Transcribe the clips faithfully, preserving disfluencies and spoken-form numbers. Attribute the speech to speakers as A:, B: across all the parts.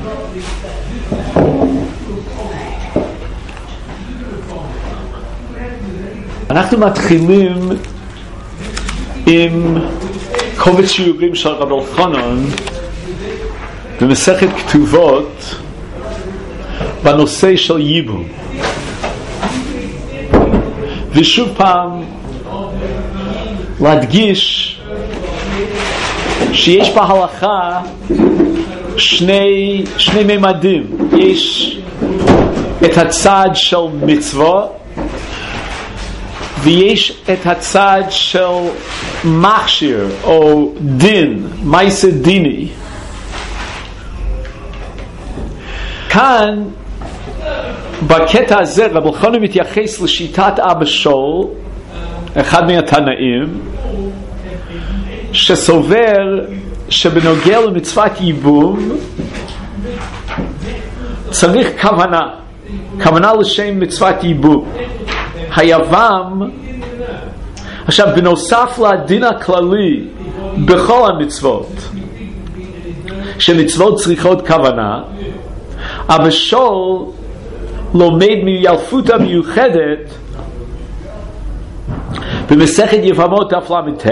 A: אנחנו מתחילים עם קובץ שיעורים של רב אלחנן במסכת כתובות בנושא של ייבום. ושוב פעם להדגיש שיש בהלכה שני, שני ממדים. יש את הצד של מצווה ויש את הצד של מכשיר או דין, מעשה דיני. כאן בקטע הזה רב אלחנן מתייחס לשיטת אבא שאול, אחד מהתנאים, שסובר שבנוגע למצוות ייבום צריך כוונה, כוונה לשם מצוות ייבום. היבם, עכשיו בנוסף לדין הכללי בכל המצוות שמצוות צריכות כוונה, אבא שאול לומד מיילפותא מיוחדת במסכת יבמות דף למ"ט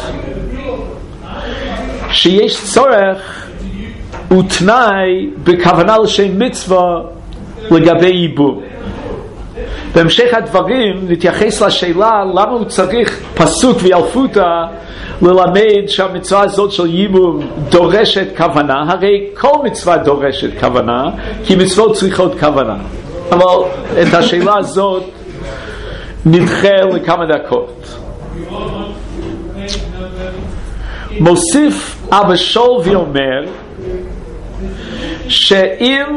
A: שיש צורך ותנאי בכוונה לשם מצווה לגבי ייבום. בהמשך הדברים נתייחס לשאלה למה הוא צריך פסוק וילפותא ללמד שהמצווה הזאת של ייבום דורשת כוונה. הרי כל מצווה דורשת כוונה כי מצוות צריכות כוונה, אבל את השאלה הזאת נדחה לכמה דקות. מוסיף אבא שאול ואומר שאם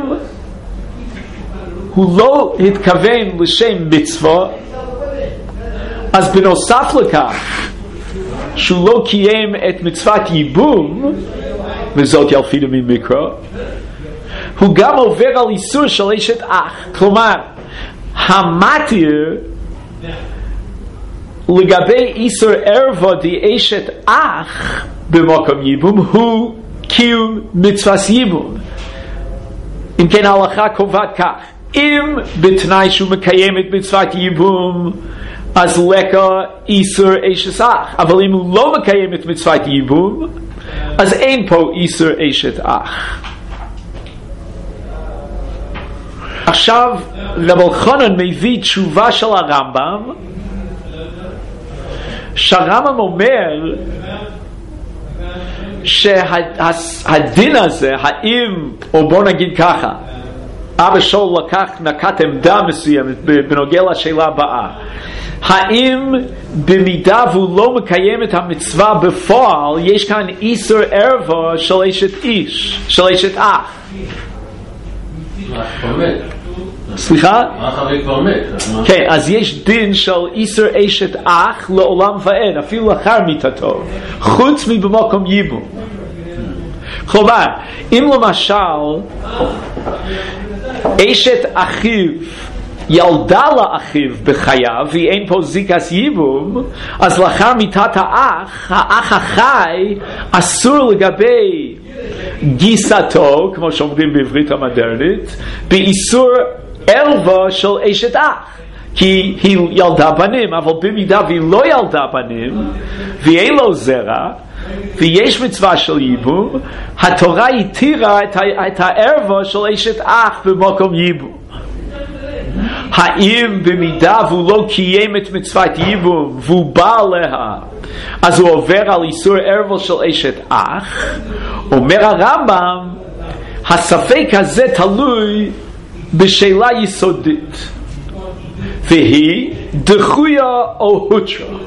A: הוא לא התכוון לשם מצווה, אז בנוסף לכך שהוא לא קיים את מצוות ייבום, וזאת ילפידא ממקרא, הוא גם עובר על איסור של אשת אח. כלומר המתיר לגבי איסור ערווה די אשת אח במקום ייבום הוא קיום מצוות ייבום. אם כן ההלכה קובעת כך: אם בתנאי שהוא מקיים את מצוות ייבום אז לקה איסור אשת אח, אבל אם הוא לא מקיים את מצוות ייבום אז אין פה איסור אשת אח. עכשיו רב אלחנן מביא תשובה של הרמב"ם, שהרמב"ם אומר שהדין הזה, האם, או בוא נגיד ככה, אבא שאול לקח, נקט עמדה מסוימת בנוגע לשאלה הבאה: האם במידה והוא לא מקיים את המצווה בפועל יש כאן איסור ערווה של אשת איש, של אשת אח? סליחה? כן, אז יש דין של איסור אשת אח לעולם ועד, אפילו לאחר מיתתו, חוץ מבמקום ייבום. כלומר, אם למשל אשת אחיו ילדה לאחיו בחייו ואין פה זיקת ייבום, אז לאחר מיתת האח, האח החי אסור לגבי גיסתו, כמו שאומרים בעברית המודרנית, באיסור ערווה של אשת אח, כי היא ילדה בנים. אבל במידה והיא לא ילדה בנים ואין לו זרע ויש מצווה של ייבום, התורה התירה את הערווה של אשת אח במקום ייבום. האם במידה והוא לא קיים את מצוות ייבום והוא בא עליה אז הוא עובר על איסור ערווה של אשת אח? אומר הרמב"ם, הספק הזה תלוי בשאלה יסודית, והיא דחויה או הותרה.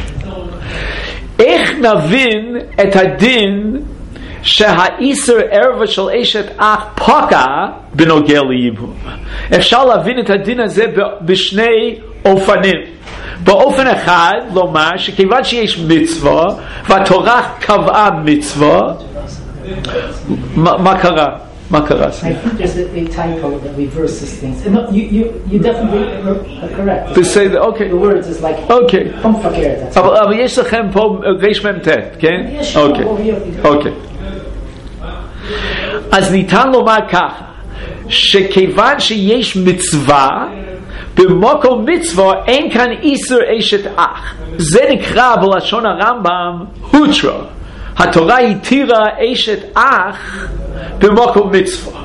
A: איך נבין את הדין שהאיסור ערווה של אשת אח פקע בנוגע לייבום? אפשר להבין את הדין הזה בשני אופנים. באופן אחד, לומר שכיוון שיש מצווה והתורה קבעה מצווה, מה, מה קרה? מה קרה?
B: I think there's a, a typo that reverses things. No, you, you, you definitely are correct.
A: To say that, okay.
B: The words is like,
A: okay.
B: Pomfakir.
A: אבל, אבל יש לכם פה ריש מ"ט, כן?
B: יש.
A: אוקיי. אוקיי. אז ניתן לומר ככה, שכיוון שיש מצווה, במקום מצווה אין כאן איסור אשת אח. זה נקרא בלשון הרמב"ם הוטרה. התורה התירה אשת אח במקום מצווה.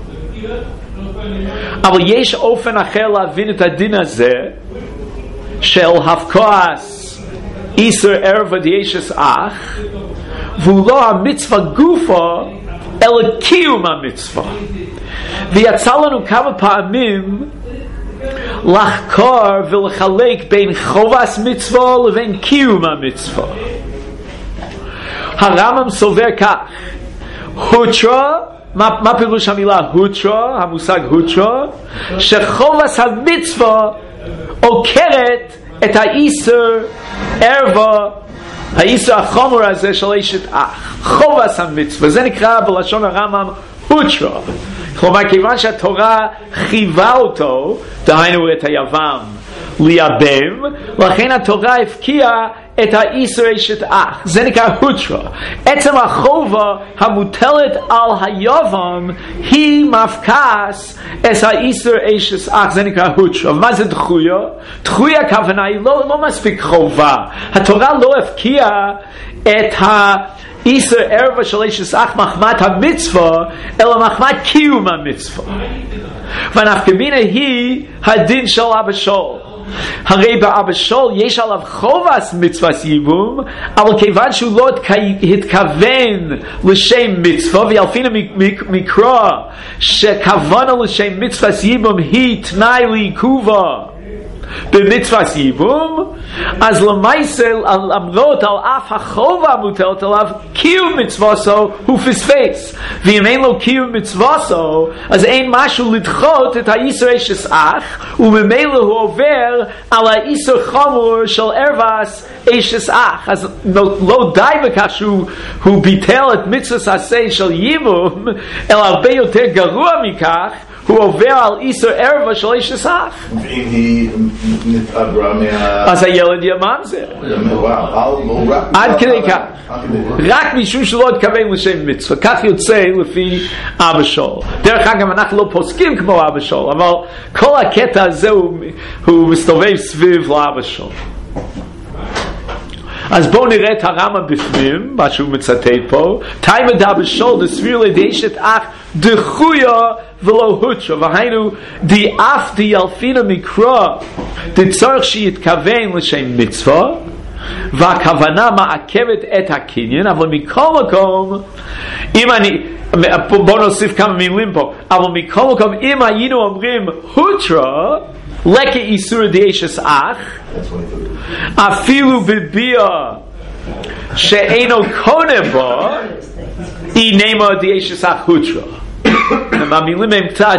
A: אבל יש אופן אחר להבין את הדין הזה של הפקועס איסור ערווה דאשת אח, והוא לא המצווה גופה אלא קיום המצווה. ויצא לנו כמה פעמים לחקור ולחלק בין חובס מצווה לבין קיום המצווה. הרמב"ם סובר כך, הוטרה, מה, מה פירוש המילה הוטרה, המושג הוטרה? שחובס המצווה עוקרת את האיסור ערווה, האיסור החומר הזה של אשת אח. חובס המצווה, זה נקרא בלשון הרמב"ם הוטרה. כלומר, כיוון שהתורה חייבה אותו, דהיינו את היבם, לייבם, לכן התורה הפקיעה את האיסור אשת אח. זה נקרא הוטרה. עצם החובה המוטלת על היבם היא מפקס את האיסור אשת אח. זה נקרא הוטרה. מה זה דחויה? דחויה הכוונה היא לא, לא מספיק חובה. התורה לא הפקיעה את ה... איסור ערווה של אשת אח מחמת המצווה, אלא מחמת קיום המצווה. והנפקא מינה היא הדין של אבא שאול. הרי באבא שאול יש עליו חובס מצוות ייבום, אבל כיוון שהוא לא התכוון לשם מצווה, ואלפינו מקרא שכוונה לשם מצוות ייבום היא תנאי לעיכובה במצוות ייבום, אז למעשה למרות על אף החובה המוטלת עליו, קיום מצוותו הוא פספס. ואם אין לו קיום מצוותו, אז אין משהו לדחות את האיסור אשת אח, וממילא הוא עובר על האיסור חמור של ערוות אשת אח. אז לא, לא די בכך שהוא הוא ביטל את מצוות עשה של ייבום, אלא הרבה יותר גרוע מכך, הוא עובר על איסור ערווה של אשת אח.
C: ואם היא נתעברה מה...
A: אז הילד יממזר. עד כדי כך. רק משום שלא התכוון לשם מצווה. כך יוצא לפי אבא שאול. דרך אגב, אנחנו לא פוסקים כמו אבא שאול, אבל כל הקטע הזה הוא מסתובב סביב לאבא שאול. אז בואו נראה את הרמב"ם בפנים, מה שהוא מצטט פה. תימא דאבא שאול דסביר לדאשת אח דחויה ולא הוטרה, והיינו די אף די ילפינו מקרא דצורך שיתכוון לשם מצווה, והכוונה מעכבת את הקניין. אבל מכל מקום, אם אני, בואו נוסיף כמה מילים פה, אבל מכל מקום, אם היינו אומרים הוטרה לקה איסור דאשת אח, אפילו בביאה שאינו קונה בו, היא נאמר דאשת אח הוטרה. המילים הם קצת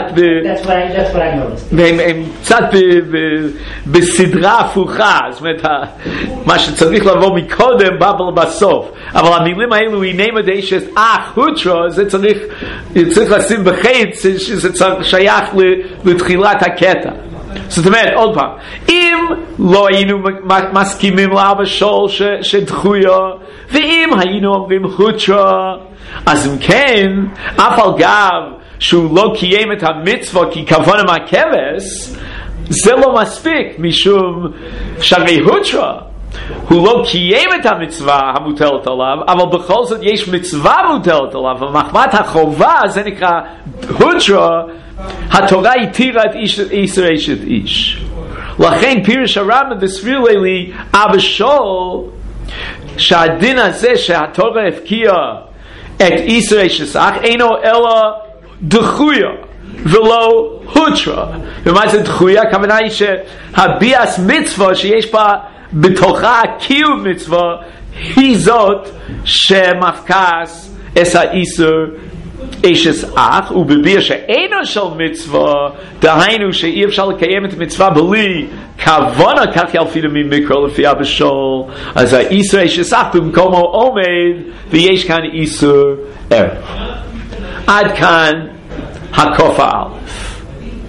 A: הם קצת בסדרה הפוכה, זאת אומרת מה שצריך לבוא מקודם בא בסוף, אבל המילים האלו היא נאמר דאשת אח הוטרה, זה צריך צריך לשים בחץ שזה שייך לתחילת הקטע. זאת אומרת, עוד פעם, אם לא היינו מסכימים לאבא שאול שדחויה, ואם היינו אומרים הוטרה, אז אם כן, אף על גב שהוא לא קיים את המצווה כי כוונה מהכבש, זה לא מספיק, משום שהרי הוטרה הוא לא קיים את המצווה המוטלת עליו, אבל בכל זאת יש מצווה מוטלת עליו, ומחמת החובה, זה נקרא הוטרה, התורה התירה את איסור אשת איש. לכן פירוש הרמב"ם דסביר לי אבא שאול שהדין הזה שהתורה הפקיעה את איסור אשת אח אינו אלא דחויה ולא הוטרה. ומה זה דחויה? הכוונה היא שהביאס מצווה שיש בה בתוכה קיום מצווה היא זאת שמפקס את האיסור אשת אח, ובביאה שאינו של מצווה, דהיינו שאי אפשר לקיים את המצווה בלי כוונה, כך ילפינו ממקרא לפי אבא שאול, אז האיסור אשת אח במקומו עומד, ויש כאן איסור ערב. עד כאן הקוף האלף.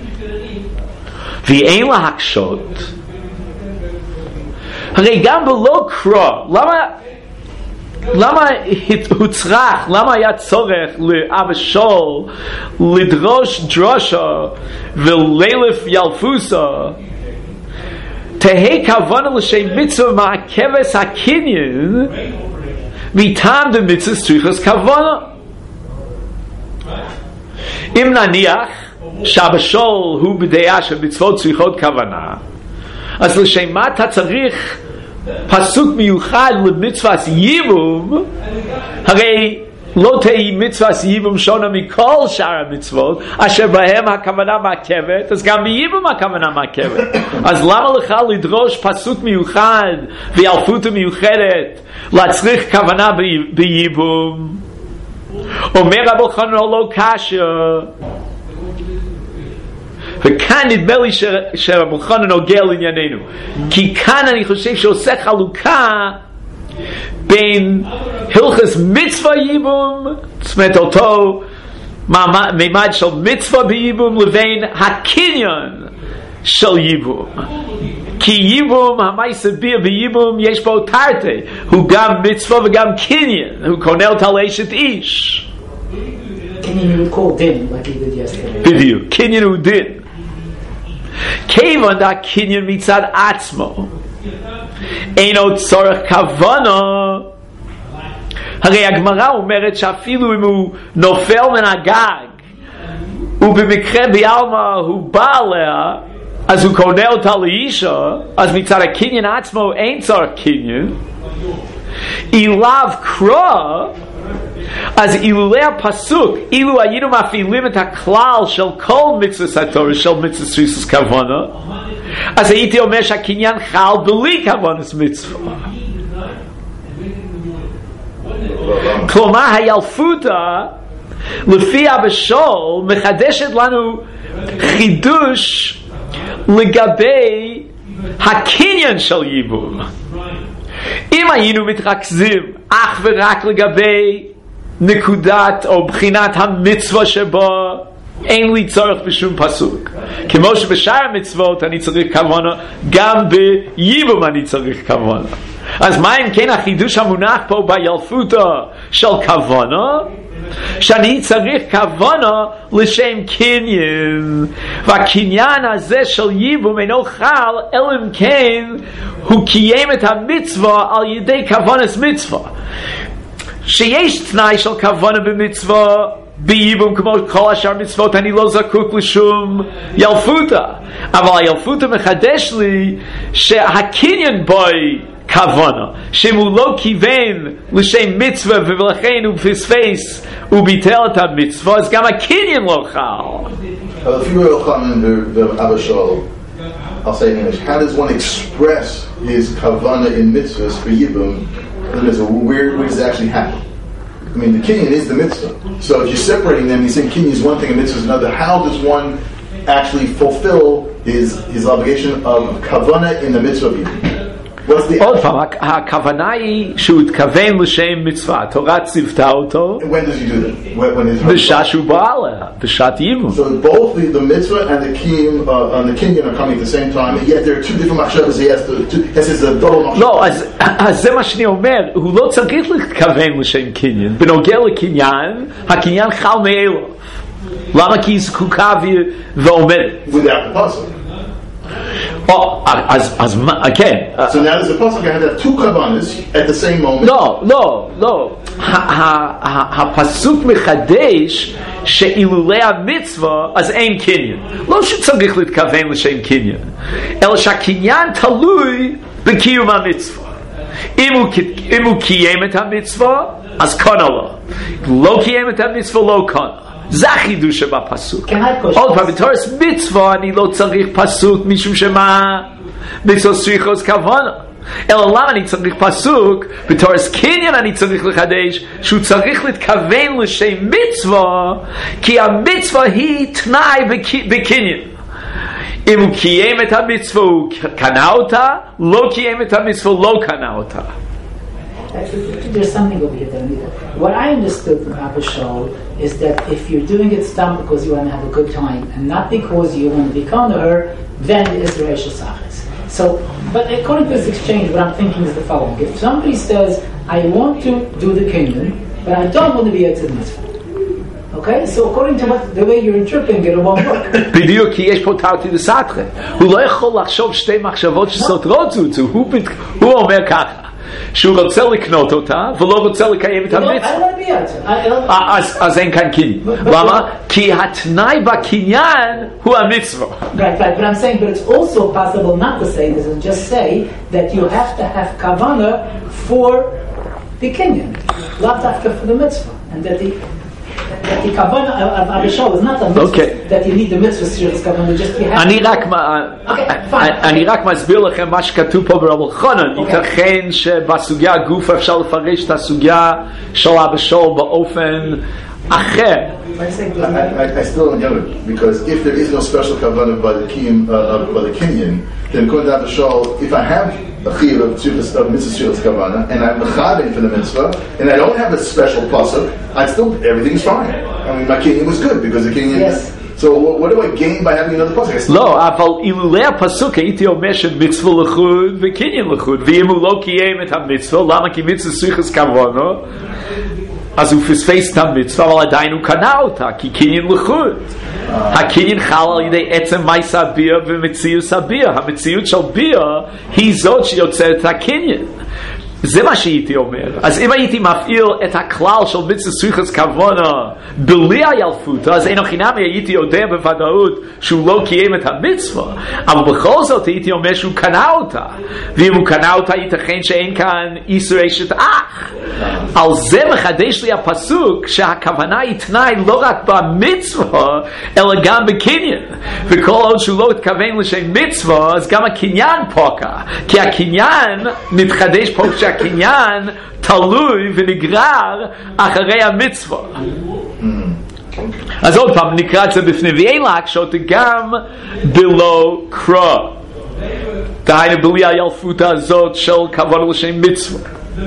A: ואין להקשות, הרי גם בלא קרא, למה למה הוצרך, למה היה צורך לאבא שאול לדרוש דרושה ולילף ילפוסה? תהי כוונה לשם מצווה מעכבס הקניין מטעם דמצווה צריכות כוונה. אם נניח שאבא שאול הוא בדעה שמצוות צריכות כוונה, אז לשם מה אתה צריך פסוק מיוחד למצוות ייבום? הרי לא תהי מצוות ייבום שונה מכל שאר המצוות אשר בהם הכוונה מעכבת, אז גם בייבום הכוונה מעכבת. אז למה לך לדרוש פסוק מיוחד וילפות מיוחדת להצריך כוונה בייבום? אומר רבי חנן לא קשה. וכאן נדמה לי שרבי חנן נוגע לענייננו, כי כאן אני חושב שעושה חלוקה בין הלכות מצווה ייבום, זאת אומרת אותו מימד של מצווה בייבום, לבין הקניין של ייבום. כי ייבום, המעשה בייבום יש בו תרתי, הוא גם מצווה וגם קניין, הוא קונה אותה לאשת איש.
B: קניין הוא called din, like he did yesterday.
A: בדיוק, קניין הוא דין. כיוון הקניין מצד עצמו אינו צורך כוונה, הרי הגמרא אומרת שאפילו אם הוא נופל מן הגג ובמקרה בעלמא הוא בא עליה, אז הוא קונה אותה לאישה, אז מצד הקניין עצמו אין צורך קניין. אילאו קרא, אז אילולי הפסוק, אילו היינו מפעילים את הכלל של כל מצוות התורה, של מצוות צריכות כוונה, אז הייתי אומר שהקניין חל בלי כוונת מצווה. כלומר הילפותא לפי אבא שאול מחדשת לנו חידוש לגבי הקניין של ייבום. אם היינו מתרכזים אך ורק לגבי נקודת או בחינת המצווה שבו, אין לי צורך בשום פסוק. כמו שבשאר המצוות אני צריך כוונה, גם בייבום אני צריך כוונה. אז מה אם כן החידוש המונח פה בילפותא של כוונה? שאני צריך כוונה לשם קניין, והקניין הזה של ייבום אינו חל אלא אם כן הוא קיים את המצווה על ידי כוונת מצווה. שיש תנאי של כוונה במצווה בייבום כמו כל השאר מצוות, אני לא זקוק לשום ילפותא, אבל הילפותא מחדש לי שהקניין בוי כוונה, שאם הוא לא כיוון לשם מצווה ולכן הוא פספס וביטל את המצווה, אז גם הקניין לא חל.
C: But if you were Yochanan the Abba Shaul, I'll say in English, how does one express his kavana in mitzvahs for Yibum? Where, where does it actually happen? I mean, the kinyan is the mitzvah. So if you're separating them, you're saying kinyan is one thing and mitzvah is another. How does one actually fulfill his his obligation of kavana in the mitzvah of Yibum?
A: עוד פעם, הכוונה היא שהוא התכוון לשם מצווה, התורה ציוותה אותו.
C: When does he do that? When, when is
A: בשעה שהוא בא עליה, בשעת ייבום.
C: So both the, the mitzvah and the kinyan uh, and the kinyan are coming at the same time, and yet there are two different machshavas. He has to, to has his double machshavas.
A: לא, אז, אז זה מה שאני אומר, הוא לא צריך להתכוון לשם קניין. בנוגע לקניין, הקניין חל מאליו. למה? כי היא זקוקה ועומדת.
C: Without the pasuk.
A: Oh, as as again. Uh,
C: so now there's a pasuk I have two kavanas at the same moment.
A: No, no, no. הפסוק מחדש שאילולי המצווה אז אין קניין. לא שצריך להתכוון לשם קניין, אלא שהקניין תלוי בקיום המצווה. אם הוא, אם הוא קיים את המצווה אז קונה לו. לא קיים את המצווה לא קונה. זה החידוש שבפסוק. עוד פעם, בתורס מצווה אני לא צריך פסוק משום שמה מצווה צריכות כוונה, אלא למה אני צריך פסוק? בתורס קניין אני צריך לחדש שהוא צריך להתכוון לשם מצווה, כי המצווה היא תנאי בקניין. אם הוא קיים את המצווה הוא קנה אותה, לא קיים את המצווה לא קנה אותה.
B: There's something over here. What I understood from Abba Shaul is that if you're doing it stam because you want to have a good time and not because you want to be con her, then it is Reish Hasachis. So, but according to this exchange, what I'm thinking is the following. If somebody says, I want to do the kinyan, but I don't want to be Yetzer Mitzvah. Okay? So according to what, the way you're interpreting it, it won't work.
A: בדיוק, כי יש פה תרתי דסתרי. הוא לא יכול לחשוב שתי מחשבות שסותרות זו זו. הוא אומר ככה, שהוא רוצה לקנות אותה, ולא רוצה לקיים את המצווה. אז אין כאן קניין. למה? כי התנאי בקניין הוא המצווה.
B: Right, right. But I'm saying, but it's also possible not to say this and just say that you have to have kavanah for the kinyan, not after for the mitzvah, and that the that the kavanah of Abishol is not a mitzvah, okay. That you need the mitzvah serious kavanah, just you have
A: אני רק אני רק מסביר לכם מה שכתוב פה ברב חנן. ייתכן שבסוגיה הגוף אפשר לפרש את הסוגיה של Abishol באופן אחר.
C: I, I, I still don't get it, because if there is no special kavanah by the kin, uh, by the kinyan, then according to Abishol, if I have a chiyuv of, of mitzvah shirus kavanah and I'm mechaben for the mitzvah and I don't have a special pasuk, I still everything's fine. I mean, my kinyan was good because the kinyan.
B: Yes.
C: So what, what do I gain by having another pasuk?
A: לא, אבל אילולא הפסוק הייתי אומר שמצווה לחוד וקניין לחוד, ואם הוא לא קיים את המצווה, למה? כי מצווה שריחס כוונה, אז הוא פספס את המצווה, אבל עדיין הוא קנה אותה, כי קניין לחוד. הקניין חל על ידי עצם מייס הביר ומציאות הביר. המציאות של ביר היא זאת שיוצרת את הקניין. זה מה שהייתי אומר. אז אם הייתי מפעיל את הכלל של מצווה שריחס כוונה בלי הילפות, אז אין חינמי הייתי יודע בוודאות שהוא לא קיים את המצווה, אבל בכל זאת הייתי אומר שהוא קנה אותה, ואם הוא קנה אותה ייתכן שאין כאן איסור אשת אח. על זה מחדש לי הפסוק שהכוונה היא תנאי לא רק במצווה אלא גם בקניין, וכל עוד שהוא לא התכוון לשם מצווה אז גם הקניין פוקע, כי הקניין מתחדש פה שהקניין תלוי ונגרר אחרי המצווה. אז עוד פעם נקרא את זה בפני, ואין להקשות גם בלא קרא, דהיינו בלי הילפות הזאת של כוונה לשם מצווה.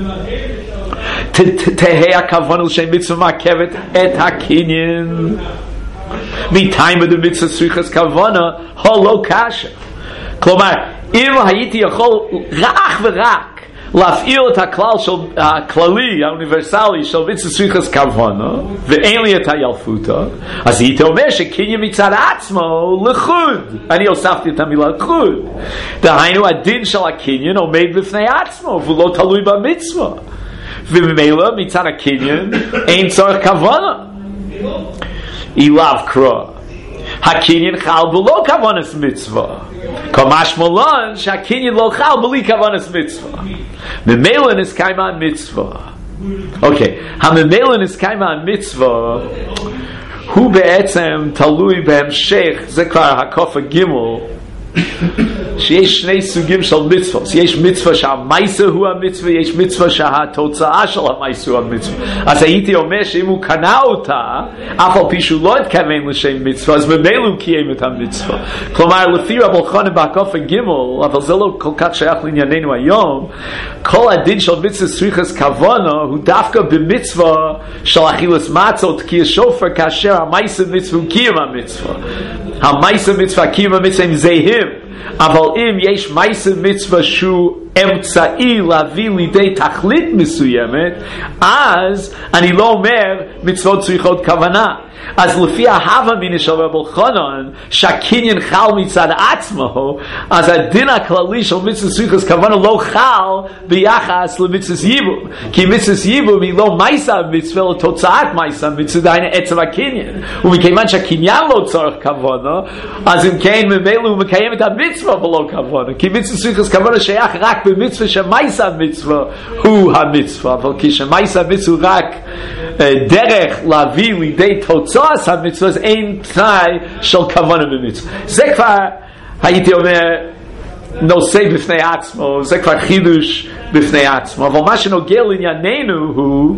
A: תהא הכוונה לשם מצווה מעכבת את הקניין מתיימא דמצווה שריחס כוונה הלא קשה. כלומר, אם הייתי יכול רק ורק להפעיל את הכלל של הכללי, האוניברסלי של מצווה שריחס כוונה, ואין לי את הילפותה, אז הייתי אומר שקניין מצד עצמו לחוד. אני הוספתי את המילה לחוד. דהיינו, הדין של הקניין עומד בפני עצמו, והוא לא תלוי במצווה. וממילא מצד הקניין אין צורך כוונה. אילאו קרא. הקניין חל בלא כוונת מצווה. כמשמע לן שהקניין לא חל בלי כוונת מצווה. ממילא נסקיימה המצווה. אוקיי, הממילא נסקיימה המצווה הוא בעצם תלוי בהמשך, זה כבר הקוף הגימל, שיש שני סוגים של מצוות. יש מצווה שהמייסה הוא המצווה, יש מצווה שהתוצאה של המייסה הוא המצווה. אז הייתי אומר שאם הוא קנה אותה, אף על פי שהוא לא התכוון לשם מצווה, אז ממילא הוא קיים את המצווה. כלומר, לפי רב אלחנן בהקוף הגימל, אבל זה לא כל כך שייך לענייננו היום, כל הדין של מצווה שריחס כוונה הוא דווקא במצווה של אכילת מצות, כי השופר כאשר המייסה מצווה הוא קיים המצווה. המייסה מצווה קיים המצווה הם זהים, אבל אם יש מייסה מצווה שהוא אמצעי להביא לידי תכלית מסוימת, אז אני לא אומר מצוות צריכות כוונה. אז לפי ההווה מיני של רב אלחנן שהקניין חל מצד עצמו, אז הדין הכללי של מצווה צריכות כוונה לא חל ביחס למצווה ייבום, כי מצווה ייבום היא לא מייסה מצווה אלא תוצאת מייסה מצווה, דהיינו עצם הקניין, ומכיוון שהקניין לא צורך כוונה, אז אם כן ממילא הוא מקיים את המצווה ולא כוונה, כי מצווה צריכות כוונה שייך רק במצווה שמייסה מצווה הוא המצווה, אבל כשמייסה מצווה רק דרך להביא לידי תוצאה המצווה, אז אין תנאי של כוונה במצווה. זה כבר הייתי אומר נושא בפני עצמו, זה כבר חידוש בפני עצמו, אבל מה שנוגע לענייננו הוא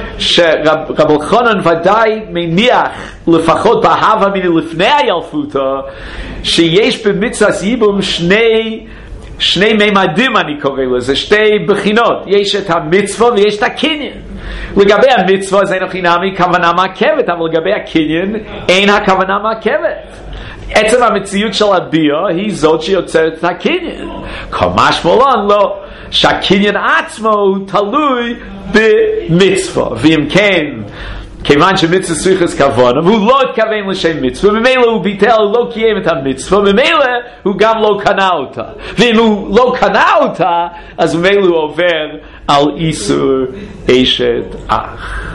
A: שרב אלחנן ודאי מניח לפחות בהווה מיני לפני הילפותא שיש במצווה ייבום שני שני ממדים, אני קורא לזה, שתי בחינות. יש את המצווה ויש את הקניין. לגבי המצווה זה אין חינמי כוונה מעכבת, אבל לגבי הקניין אין הכוונה מעכבת. עצם המציאות של הביאה היא זאת שיוצרת את הקניין. כמה שמולן לא, שהקניין עצמו הוא תלוי במצווה, ואם כן, כיוון שמצווה צריכת כוונה, והוא לא התכוון לשם מצווה, וממילא הוא ביטל, הוא לא קיים את המצווה, וממילא הוא גם לא קנה אותה. ואם הוא לא קנה אותה, אז ממילא הוא עובר על איסור אשת אח.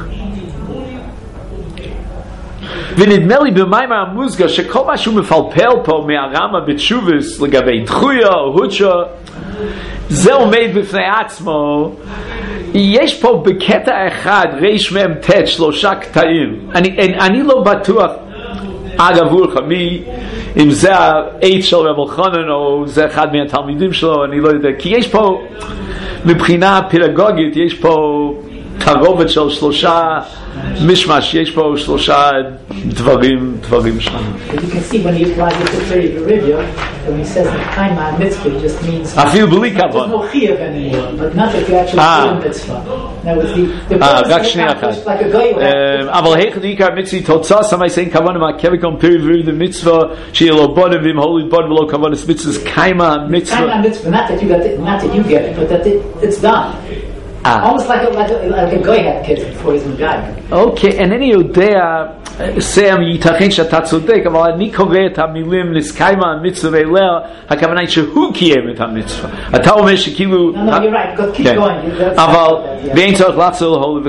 A: ונדמה לי במיימר המוסגר שכל מה שהוא מפלפל פה מהרמה בתשובס לגבי דחויה או הודשה, זה עומד בפני עצמו. יש פה בקטע אחד ריש מם תת שלושה קטעים. אני, אני, אני לא בטוח אגב אורך מי אם זה העץ של רב אלחנן או זה אחד מהתלמידים שלו, אני לא יודע, כי יש פה מבחינה פדגוגית יש פה תרובת של שלושה משמש, יש פה שלושה דברים, דברים שלנו.
B: You can see when he applies it to Peri Berivia, when he says that Kaima mitzvah just means
A: אפילו בלי כוון.
B: there's no chiyuv anymore, but not that you actually do a mitzvah. Now it's the the
A: אה, רק שנייה אחת.
B: like a guy who
A: אבל היכן עיקר מצווה תוצאה, סמי סיין כוון מעכב גם פרי ברivia מצווה שיהיה לו בונם ועם הוליד בונם ולא כוון מצווה קיימה מצווה.
B: Kaima mitzvah, not that you got it, not that you get it, but that it, it's done. Almost like a, like a, like a guy had kids before he's megag.
A: אוקיי, אינני יודע, סם, ייתכן שאתה צודק, אבל אני קורא את המילים לסקיימה המצווה ואליה, הכוונה היא שהוא קיים את המצווה. אתה אומר שכאילו...
B: No, no, you're right, because keep going.
A: אבל, ואין צורך לחזור להוליד,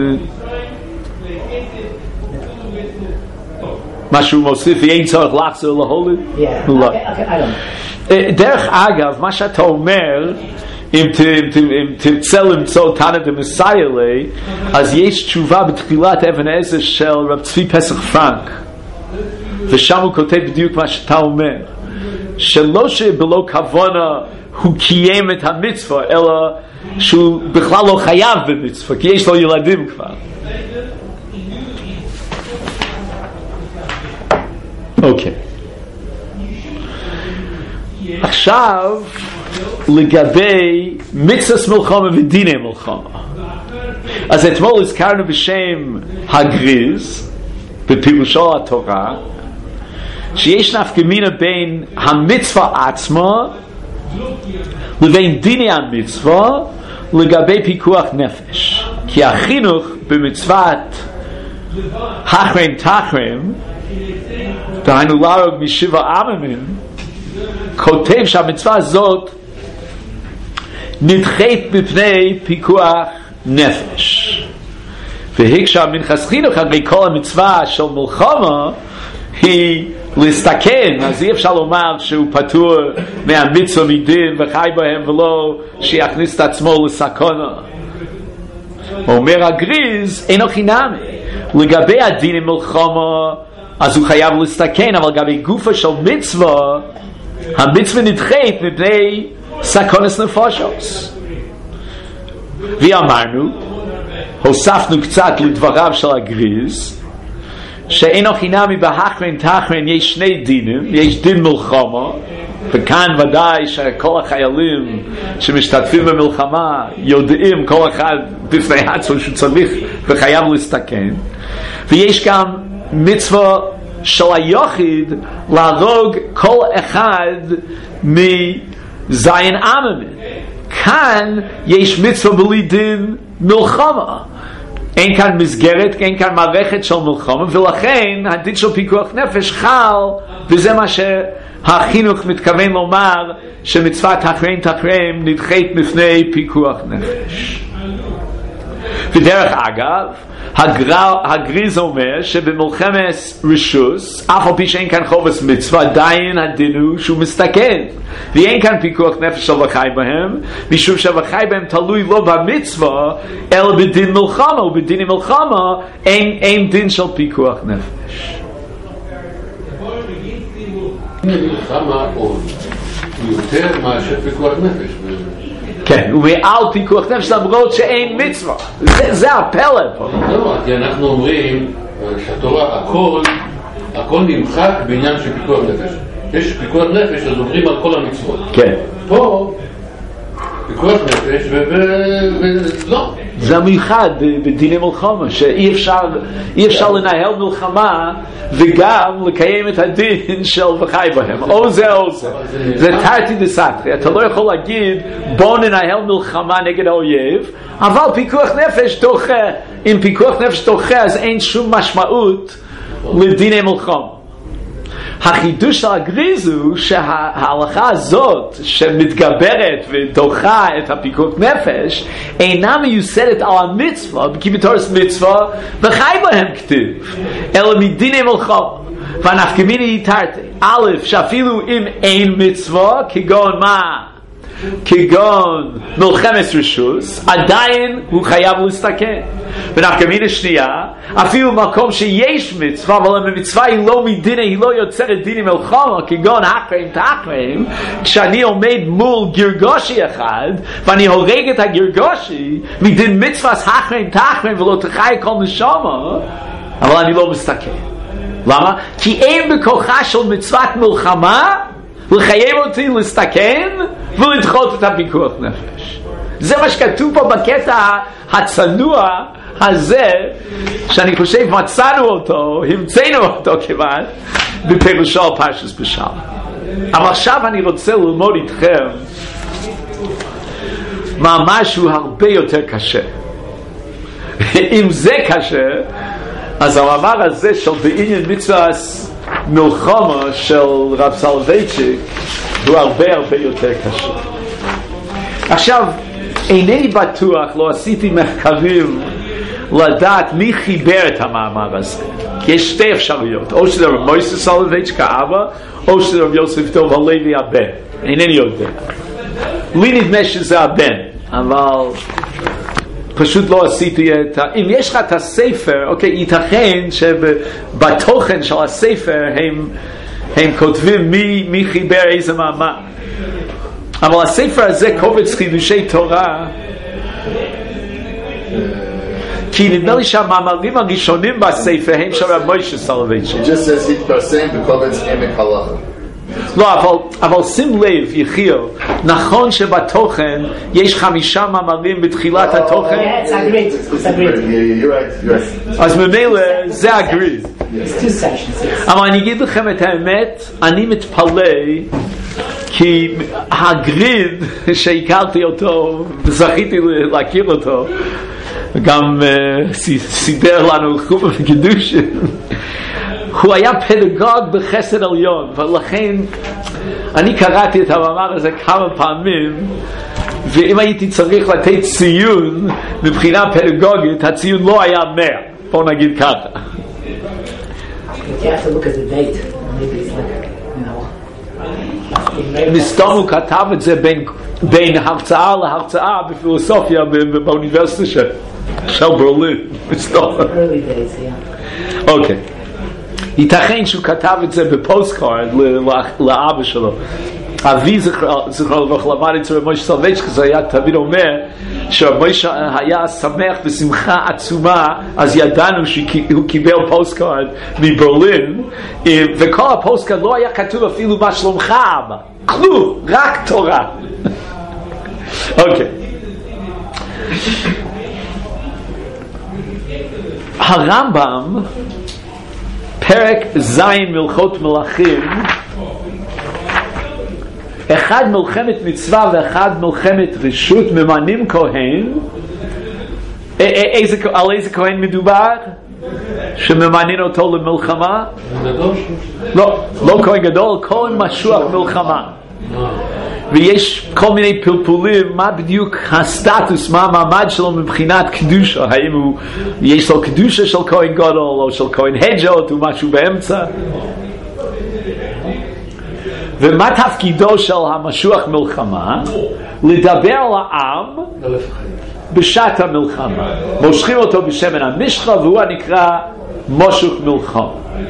A: משהו מוסיף, ואין צורך לחזור להוליד?
B: Yeah, okay, okay, I don't know.
A: דרך אגב, מה שאתה אומר, אם תרצה למצוא תנת המסיילה, אז יש תשובה בתחילת אבן עזר של רב צבי פסח פרנק, ושם הוא כותב בדיוק מה שאתה אומר, שלא שבלא כוונה הוא קיים את המצווה, אלא שהוא בכלל לא חייב במצווה, כי יש לו ילדים כבר. אוקיי, עכשיו לגבי מצווה מלחמה ודיני מלחמה. אז אתמול הזכרנו בשם הגריז בפירושו התורה שיש נפקא מינה בין המצווה עצמה לבין דיני המצווה לגבי פיקוח נפש, כי החינוך במצוות החרם תחרם, דהיינו להרוג משבע עממים, כותב שהמצווה הזאת נדחית בפני פיקוח נפש. והקשר מנחס חינוך, הרי כל המצווה של מלחמה היא להסתכן, אז אי אפשר לומר שהוא פטור מהמצווה מדין וחי בהם ולא שיכניס את עצמו לסכנה. אומר הגריז, אינו חינמי, לגבי הדין עם מלחמה אז הוא חייב להסתכן, אבל לגבי גופה של מצווה המצווה נדחית מפני סכונס נפושוס. ואמרנו, הוספנו קצת לדבריו של הגריז, שאינו חינמי בהחרן תחרן יש שני דינים, יש דין מלחמה, וכאן ודאי שכל החיילים שמשתתפים במלחמה יודעים כל אחד בפני עצמו שהוא צריך וחייב להסתכן, ויש גם מצווה של היחיד להרוג כל אחד מזין עממים. כאן יש מצווה בלי דין מלחמה, אין כאן מסגרת, אין כאן מערכת של מלחמה, ולכן הדין של פיקוח נפש חל, וזה מה שהחינוך מתכוון לומר, שמצוות החרם תחרם נדחית בפני פיקוח נפש. ודרך אגב, הגריז אומר שבמלחמת רשוס, אף על פי שאין כאן חובס מצווה, עדיין הדין הוא שהוא מסתכן, ואין כאן פיקוח נפש של וחי בהם, משום שהוחי בהם תלוי לא במצווה אלא בדין מלחמה, ובדין מלחמה אין, אין דין של פיקוח נפש.
D: מלחמה עוד יותר מאשר פיקוח נפש.
A: כן, ומעל פיקוח נפש למרות שאין מצווה. זה, זה הפלא פה.
D: לא, כי אנחנו אומרים שהתורה, הכל, הכל נמחק בעניין של פיקוח נפש. יש פיקוח נפש, אז אומרים על כל המצוות.
A: כן.
D: פה, פיקוח נפש, ולא.
A: זה המיוחד בדיני מלחמה, שאי אפשר, אי אפשר לנהל מלחמה וגם לקיים את הדין של וחי בהם, או זה או זה. זה תרתי דסתרי. אתה לא יכול להגיד בוא ננהל מלחמה נגד האויב, אבל פיקוח נפש דוחה. אם פיקוח נפש דוחה אז אין שום משמעות לדיני מלחמה. החידוש של הגריז הוא שההלכה הזאת שמתגברת ודוחה את הפיקוח נפש אינה מיוסדת על המצווה, כי בתורס מצווה וחי בהם כתיב, אלא מדיני מלחמה. והנפקא מינה היא תרתי, א', שאפילו אם אין מצווה, כגון מה? כגון מלחמת רשוס, עדיין הוא חייב להסתכן. ונפקא מינה שנייה, אפילו מקום שיש מצווה, אבל המצווה היא לא מדינה, היא לא יוצרת דיני מלחמה, כגון אחרים תאחרים, כשאני עומד מול גרגושי אחד, ואני הורג את הגרגושי, מדין מצווה אחרים תאחרים ולא תחי כל נשמה, אבל אני לא מסתכן. למה? כי אין בכוחה של מצוות מלחמה לחייב אותי להסתכן ולדחות את הפיקוח נפש. זה מה שכתוב פה בקטע הצנוע הזה, שאני חושב מצאנו אותו, המצאנו אותו כמעט, בפירושו על פרשת בשלח. אבל עכשיו אני רוצה ללמוד איתכם מה משהו הרבה יותר קשה. אם זה קשה, אז המאמר הזה של בעניין מצוות מלחמה של רב סולובייצ'יק הוא הרבה הרבה יותר קשה. עכשיו, איני בטוח, לא עשיתי מחקרים לדעת מי חיבר את המאמר הזה, כי יש שתי אפשרויות, או שזה רב מוישה סולובייצ'יק האבא, או שזה רב יוסף טוב הלוי הבן. אינני יודע, לי נדמה שזה הבן, אבל פשוט לא עשיתי את ה... אם יש לך את הספר, אוקיי, ייתכן שבתוכן של הספר הם, הם כותבים מי, מי חיבר איזה מאמר. אבל הספר הזה קובץ חידושי תורה, כי נדמה לי שהמאמרים הראשונים בספר הם של רב מוישה סולובייצ'יק.
C: It just says התפרסם בקובץ עמק הלכה.
A: לא, אבל, אבל שים לב, יחיל, נכון שבתוכן יש חמישה מאמרים בתחילת התוכן?
B: Yeah, it's agreed. It's agreed.
C: You're right, you're right.
A: אז ממילא זה הגריד.
B: It's two sections.
A: אבל אני אגיד לכם את האמת, אני מתפלא, כי הגריד שהכרתי אותו, זכיתי להכיר אותו, וגם uh, סידר לנו חופה וקידושים, הוא היה פדגוג בחסד עליון, ולכן אני קראתי את המאמר הזה כמה פעמים, ואם הייתי צריך לתת ציון מבחינה פדגוגית, הציון לא היה מאה, בוא נגיד ככה.
B: You have to look at the date. Maybe it's like, you know.
A: מסתום הוא כתב את זה בין, בין הרצאה להרצאה בפילוסופיה באוניברסיטה של, של ברלין. מסתום.
B: Early days, yeah.
A: אוקיי. ייתכן שהוא כתב את זה בפוסטקארד לאבא שלו. אבי זכרו לברכה למד אצל רב מוישה סולובייצ'יק, זה היה תמיד אומר שרב מוישה היה שמח בשמחה עצומה, אז ידענו שהוא קיבל פוסטקארד מברלין, וכל הפוסטקארד לא היה כתוב אפילו מה שלומך אבא, כלום, רק תורה. אוקיי. הרמב"ם פרק זין מלכות מלכים, אחד מלחמת מצווה ואחד מלחמת רשות, ממנים כהן. איזה, על איזה כהן מדובר? שממנים אותו למלחמה? לא, לא כהן גדול, כהן משוח מלחמה. ויש כל מיני פלפולים מה בדיוק הסטטוס, מה המעמד שלו מבחינת קדושה, האם הוא, יש לו קדושה של כהן גדול או של כהן הג'ות או משהו באמצע. ומה תפקידו של המשוח מלחמה? לדבר על העם בשעת המלחמה, מושכים אותו בשמן המשחה, והוא הנקרא מושך מלחמה.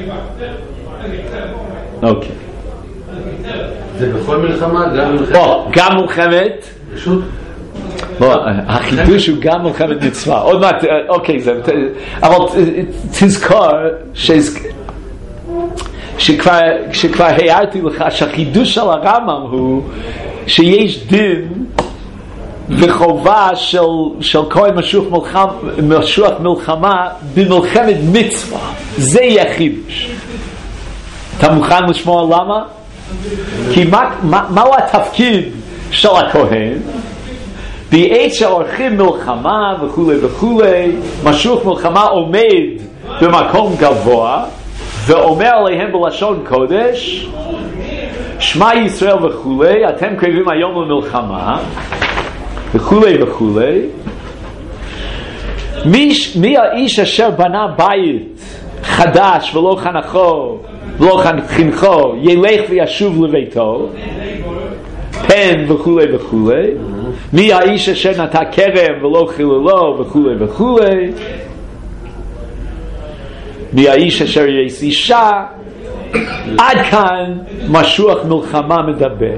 A: אוקיי,
D: זה בכל מלחמה, גם מלחמת...
A: או, גם מלחמת
D: פשוט?
A: לא, החידוש הוא גם מלחמת מצווה. עוד מעט, אוקיי, זה... אבל תזכור שכבר, שכבר הערתי לך שהחידוש של הרמב"ם הוא שיש דין וחובה של, של כהן משוח מלחמה, משוח מלחמה במלחמת מצווה. זה יהיה חידוש. אתה מוכן לשמוע למה? כי מה, מה, מהו התפקיד של הכהן? בעת שעורכים מלחמה וכו' וכו', משוח מלחמה עומד במקום גבוה ואומר עליהם בלשון קודש, שמע ישראל וכו', אתם קרבים היום למלחמה וכו' וכו'. מי, מי האיש אשר בנה בית חדש ולא חנכו ולא חינכו ילך וישוב לביתו, פן וכו' וכו'. מי האיש אשר נטע כרם ולא חיללו וכו' וכו'. מי האיש אשר יש אישה. עד כאן משוח מלחמה מדבר.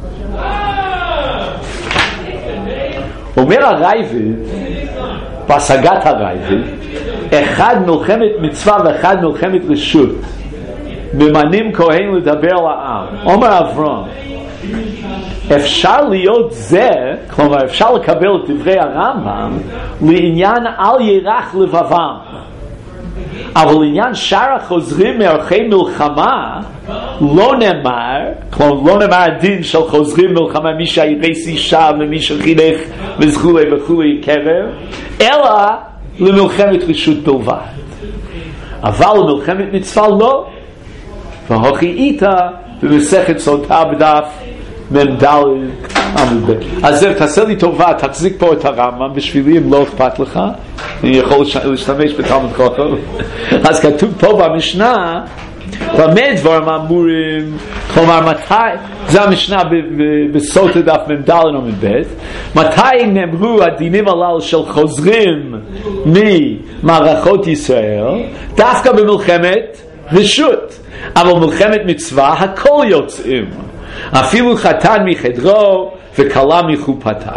A: אומר הרייבד בהשגת הרייבד, אחד מלחמת מצווה ואחד מלחמת רשות, ממנים כהן לדבר לעם. אומר אברהם, אפשר להיות זה, כלומר אפשר לקבל את דברי הרמב"ם לעניין אל ירח לבבם, אבל לעניין שאר החוזרים מערכי מלחמה לא נאמר, כלומר לא נאמר הדין של חוזרים מלחמה, מי שהירס אישה ומי שחינך וכו' וכו' קבר, אלא למלחמת רשות בלבד. אבל למלחמת מצווה לא. והוכי איתה במסכת סוטה בדף מ"ד עמוד ב'. אז זהו, תעשה לי טובה, תחזיק פה את הרמב"ם בשבילי, אם לא אכפת לך אני יכול להשתמש בתלמוד חכם. אז כתוב פה במשנה במה דברים אמורים, כלומר מתי, זה המשנה בסוטה דף מ"ד עמוד ב', מתי נאמרו הדינים הללו של חוזרים ממערכות ישראל? דווקא במלחמת רשות. אבל מלחמת מצווה הכל יוצאים, אפילו חתן מחדרו וכלה מחופתה.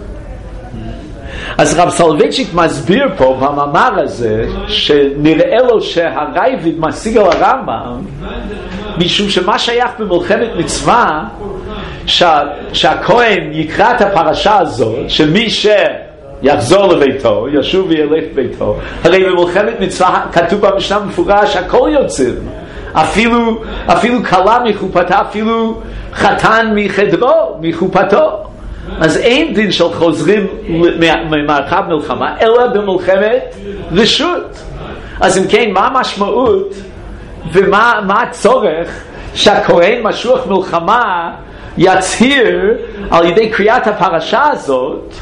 A: אז רב סולובייצ'יק מסביר פה במאמר הזה שנראה לו שהרייבד משיג על הרמב"ם משום שמה שייך במלחמת מצווה שה, שהכהן יקרא את הפרשה הזאת שמי שיחזור לביתו ישוב וילך ביתו, הרי במלחמת מצווה כתוב במשנה מפורש הכל יוצאים, אפילו אפילו כלה מחופתה, אפילו חתן מחדרו מחופתו. אז אין דין של חוזרים ממערכת מלחמה אלא במלחמת רשות. אז אם כן, מה המשמעות ומה מה הצורך שהכהן משוח מלחמה יצהיר על ידי קריאת הפרשה הזאת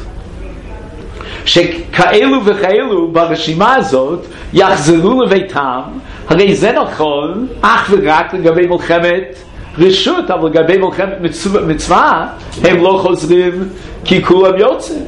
A: שכאלו וכאלו ברשימה הזאת יחזרו לביתם? הרי זה נכון אך ורק לגבי מלחמת רשות, אבל לגבי מלחמת מצווה הם לא חוזרים כי כולם יוצאים.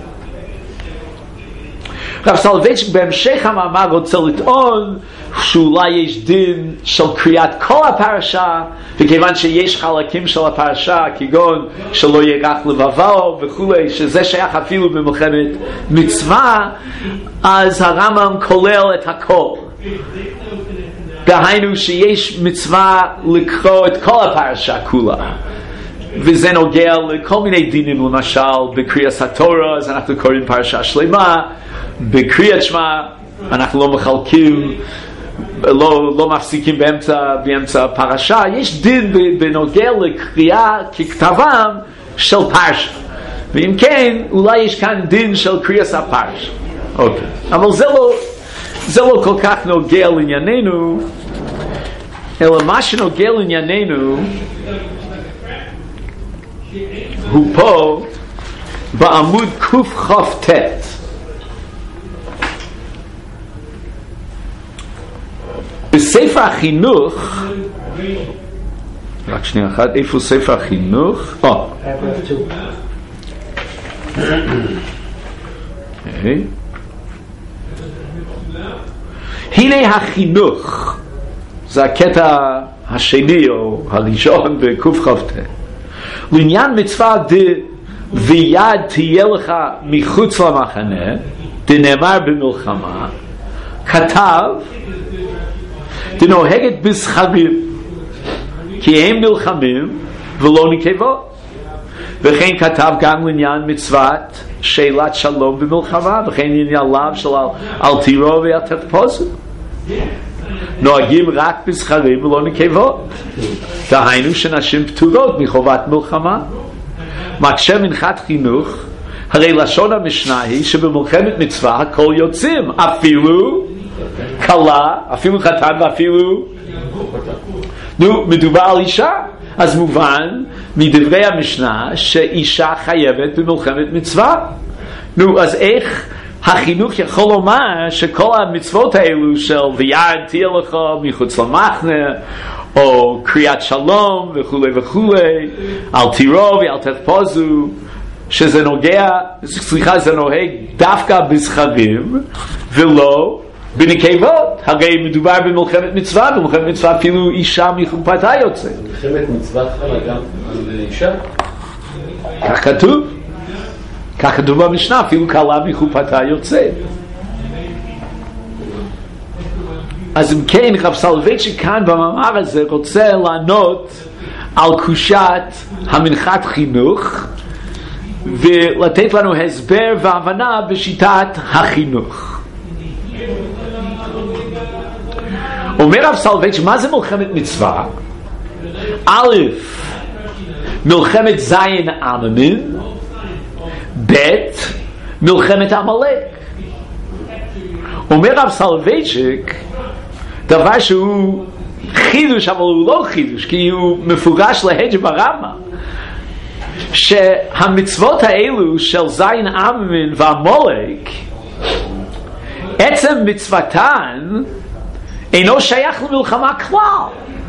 A: רב סולובייצ'יק בהמשך המאמר רוצה לטעון שאולי יש דין של קריאת כל הפרשה, וכיוון שיש חלקים של הפרשה כגון שלא ירח לבבו וכו', שזה שייך אפילו במלחמת מצווה, אז הרמב"ם כולל את הכל. דהיינו שיש מצווה לקרוא את כל הפרשה כולה, וזה נוגע לכל מיני דינים. למשל בקריאת התורה אז אנחנו קוראים פרשה שלמה, בקריאת שמע אנחנו לא מחלקים, לא, לא מפסיקים באמצע, באמצע הפרשה. יש דין בנוגע לקריאה ככתבם של פרשה, ואם כן אולי יש כאן דין של קריאת הפרשה. אוקיי, אבל זה לא זה לא כל כך נוגע לענייננו, אלא מה שנוגע לענייננו הוא פה בעמוד קכ"ט. בספר החינוך, רק שנייה אחת, איפה ספר החינוך? או אוקיי, הנה החינוך, זה הקטע השני או הראשון בקכ"ט. לעניין מצווה ד ויד תהיה לך מחוץ למחנה, דנאמר במלחמה, כתב דנוהגת בזכרים כי הם נלחמים ולא נקבות, וכן כתב גם לעניין מצוות שאלת שלום במלחמה, וכן עניין לאו של אל תירו ואל תחפושו. נוהגים רק בזכרים ולא נקבות, דהיינו שנשים פטורות מחובת מלחמה. מקשה מנחת חינוך, הרי לשון המשנה היא שבמלחמת מצווה הכל יוצאים, אפילו כלה, אפילו חתן ואפילו נו, מדובר על אישה. אז מובן מדברי המשנה שאישה חייבת במלחמת מצווה. נו, אז איך החינוך יכול לומר שכל המצוות האלו של ויען תהיה לך מחוץ למחנה, או קריאת שלום וכולי וכולי, אל תירו ואל תחפושו, שזה נוגע, סליחה, זה נוהג דווקא בזכרים ולא בנקבות? הרי מדובר במלחמת מצווה, במלחמת מצווה אפילו אישה מחופתה יוצא.
D: מלחמת מצווה חלה גם על אישה?
A: כך כתוב. כך כתוב במשנה, אפילו כלה מחופתה יוצא. אז אם כן, רב סולובייצ'יק כאן במאמר הזה רוצה לענות על קושת המנחת חינוך ולתת לנו הסבר והבנה בשיטת החינוך. אומר רב סולובייצ'יק, מה זה מלחמת מצווה? א', מלחמת זין עממים, ב', מלחמת עמלק. אומר רב סולובייצ'יק דבר שהוא חידוש, אבל הוא לא חידוש, כי הוא מפורש להג'ה ברמה, שהמצוות האלו של זין עממים ועמלק, עצם מצוותן אינו שייך למלחמה כלל,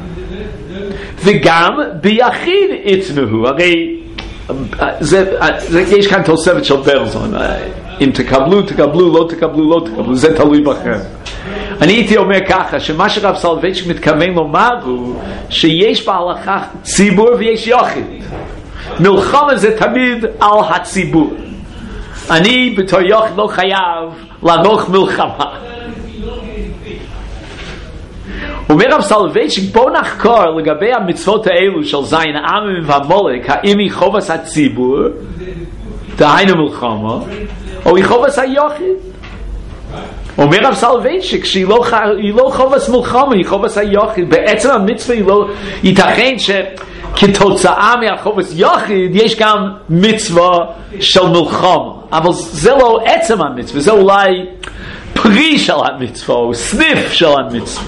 A: וגם ביחיד יתנהו. הרי זה, זה, יש כאן תוספת של ברזון, אם תקבלו תקבלו, לא תקבלו לא תקבלו, זה תלוי בכם. אני הייתי אומר ככה, שמה שרב סולובייצ'יק מתכוון לומר הוא שיש בהלכה ציבור ויש יחיד. מלחמה זה תמיד על הציבור. אני בתור יחיד לא חייב לערוך מלחמה. אומר רב סולובייצ'יק, בואו נחקור לגבי המצוות האלו של זין עממים ועמלק, האם היא חובס הציבור, דהיינו מלחמה, או היא חובס היחיד. אומר רב סולובייצ'יק שהיא לא, לא חובס מלחמה, היא חובס היחיד. בעצם המצווה היא לא, ייתכן שכתוצאה מהחובס יחיד יש גם מצווה של מלחמה, אבל זה לא עצם המצווה, זה אולי פרי של המצווה או סניף של המצווה.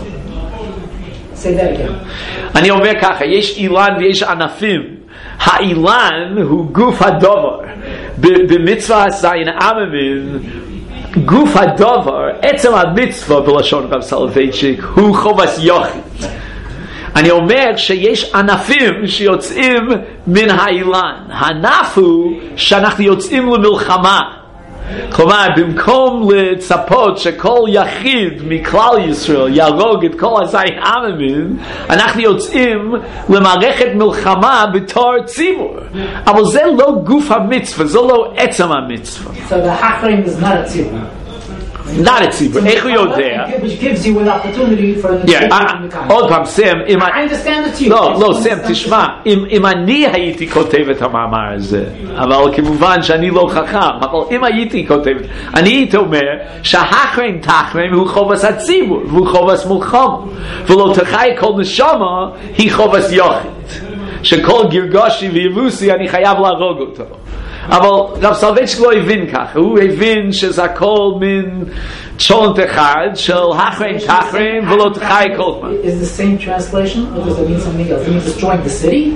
A: אני אומר ככה, יש אילן ויש ענפים. האילן הוא גוף הדבר. במצווה זין עממים, גוף הדבר, עצם המצווה בלשון רב סולובייצ'יק, הוא חובס יחיד. אני אומר שיש ענפים שיוצאים מן האילן. הענף הוא שאנחנו יוצאים למלחמה. כלומר, במקום לצפות שכל יחיד מכלל ישראל ירוג את כל הזין עממים, אנחנו יוצאים למערכת מלחמה בתור ציבור. אבל זה לא גוף המצווה, זה לא עצם המצווה.
B: So the Hachrim is not a ציבור.
A: not a ציבור. איך הוא יודע?
B: Which gives you an opportunity for an
A: yeah, עוד פעם, סם,
B: I understand it.
A: לא, לא, סם, תשמע, אם אני הייתי כותב את המאמר הזה, אבל כמובן שאני לא חכם, אבל אם הייתי כותב, אני הייתי אומר שהחרם תחרם הוא חובס הציבור, והוא חובס מלחמה, ולא תחי כל נשמה היא חובס יחיד, שכל גרגושי ויבוסי אני חייב להרוג אותו. אבל רב סולובייצ'יק לא הבין ככה, הוא הבין שזה הכל מין צ'ולנט אחד של החרם תחרם ולא תחי כל זמן.
B: Is the same translation or does it mean something else? It means destroying the city?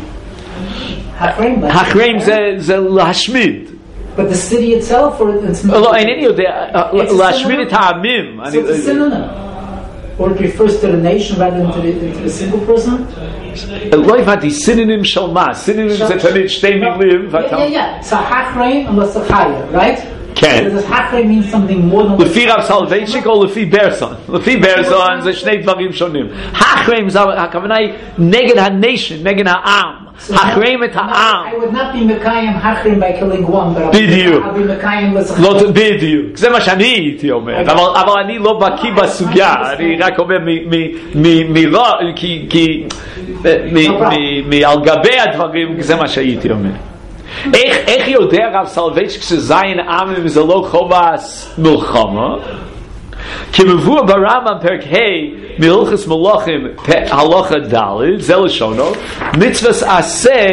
B: החרם
A: זה להשמיד.
B: But the city itself or it's not?
A: לא, אינני יודע, להשמיד את העמים.
B: So it's a synonym. Or it refers to the nation rather than to the, to the single person?
A: לא הבנתי, סינונים של מה? סינונים זה תמיד שתי מילים.
B: Yeah, yeah, yeah. So Hachreim and Lasachaya, right?
A: כן.
B: Does Hachreim mean something more than...
A: לפי רב סולובייצ'יק או לפי ברסון? לפי ברסון זה שני דברים שונים. החרם, הכוונה היא נגד הניישן, נגד העם. החרם את העם.
B: I would not be Mekayim Hachreim by killing one, but
A: בדיוק.
B: I'll be Mekayim Lasachaya.
A: בדיוק. זה מה שאני הייתי אומר. אבל אני לא בקיא בסוגיה. אני רק אומר מרוע, כי... מעל גבי הדברים, זה מה שהייתי אומר. איך, איך יודע רב סולובייצ'יק שזין עמים זה לא חובס מלחמה? כמבוא ברמב"ם פרק ה' מהלכות מלכים הלכה ד' זה לשונו מצוות עשה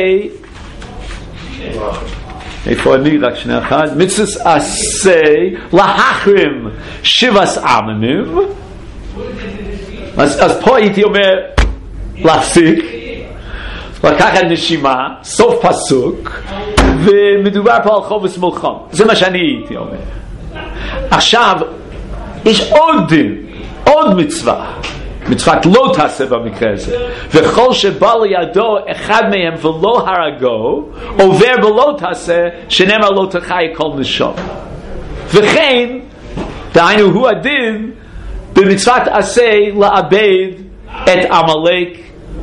A: איפה אני רק שני אחד מצוות עשה להחרים שבעת עמים אז, אז פה הייתי אומר להפסיק לקחת נשימה סוף פסוק ומדובר פה על חובס מלחמה זה מה שאני הייתי אומר עכשיו יש עוד דין עוד מצווה מצוות לא תעשה במקרה הזה וכל שבא לידו אחד מהם ולא הרגו עובר בלא תעשה שנאמר לא תחי כל נשום וכן דהיינו הוא הדין במצוות עשה לאבד את עמלק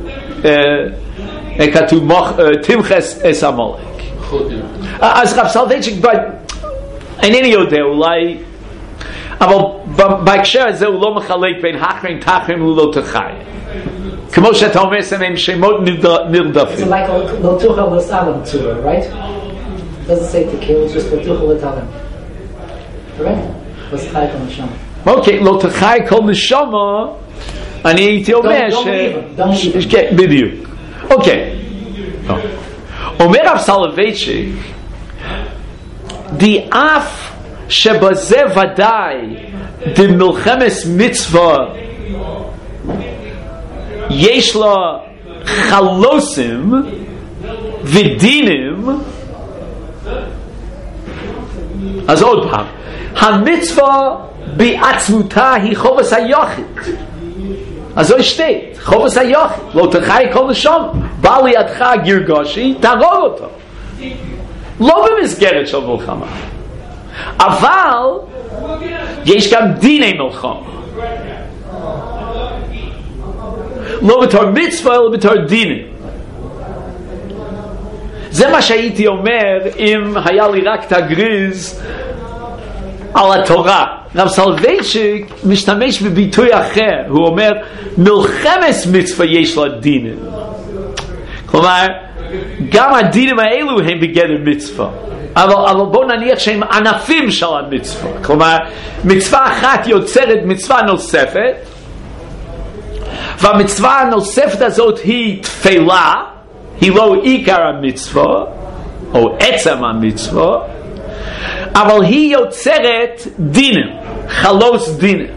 A: כתוב תמחס את עמלק אז רב סולובייצ'יק אינני יודע אולי אבל בהקשר הזה הוא לא מחלק בין החרים תחרים ולא תחי כמו שאתה אומר הם שמות נרדפים
B: It's like לא תוכל לסלם תורה, right? It doesn't say to kill, it's just לא תוכל לתלם correct? לא תחי כל נשמה
A: אוקיי, לא תחי כל נשמה אני הייתי אומר ש... בדיוק אוקיי אומר רב סולובייצ'יק די אף שבזה ודאי די מלחמס מצווה יש לה חלוסים ודינים אז עוד פעם המצווה בעצמותה היא חובס היחיד אז זו שתי חובס היחיד לא תחי כל נשום בא לידך גירגושי תהרוג אותו לא במסגרת של מלחמה אבל יש גם דיני מלחמה לא בתור מצווה אלא בתור דיני זה מה שהייתי אומר אם היה לי רק תגריז על התורה רב סולובייצ'יק משתמש בביטוי אחר הוא אומר מלחמת מצווה יש לה דינים כלומר גם הדינים האלו הם בגדר מצווה אבל, אבל בוא נניח שהם ענפים של המצווה כלומר מצווה אחת יוצרת מצווה נוספת והמצווה הנוספת הזאת היא תפילה היא לא עיקר המצווה או עצם המצווה אבל היא יוצרת דינים חלוס דינים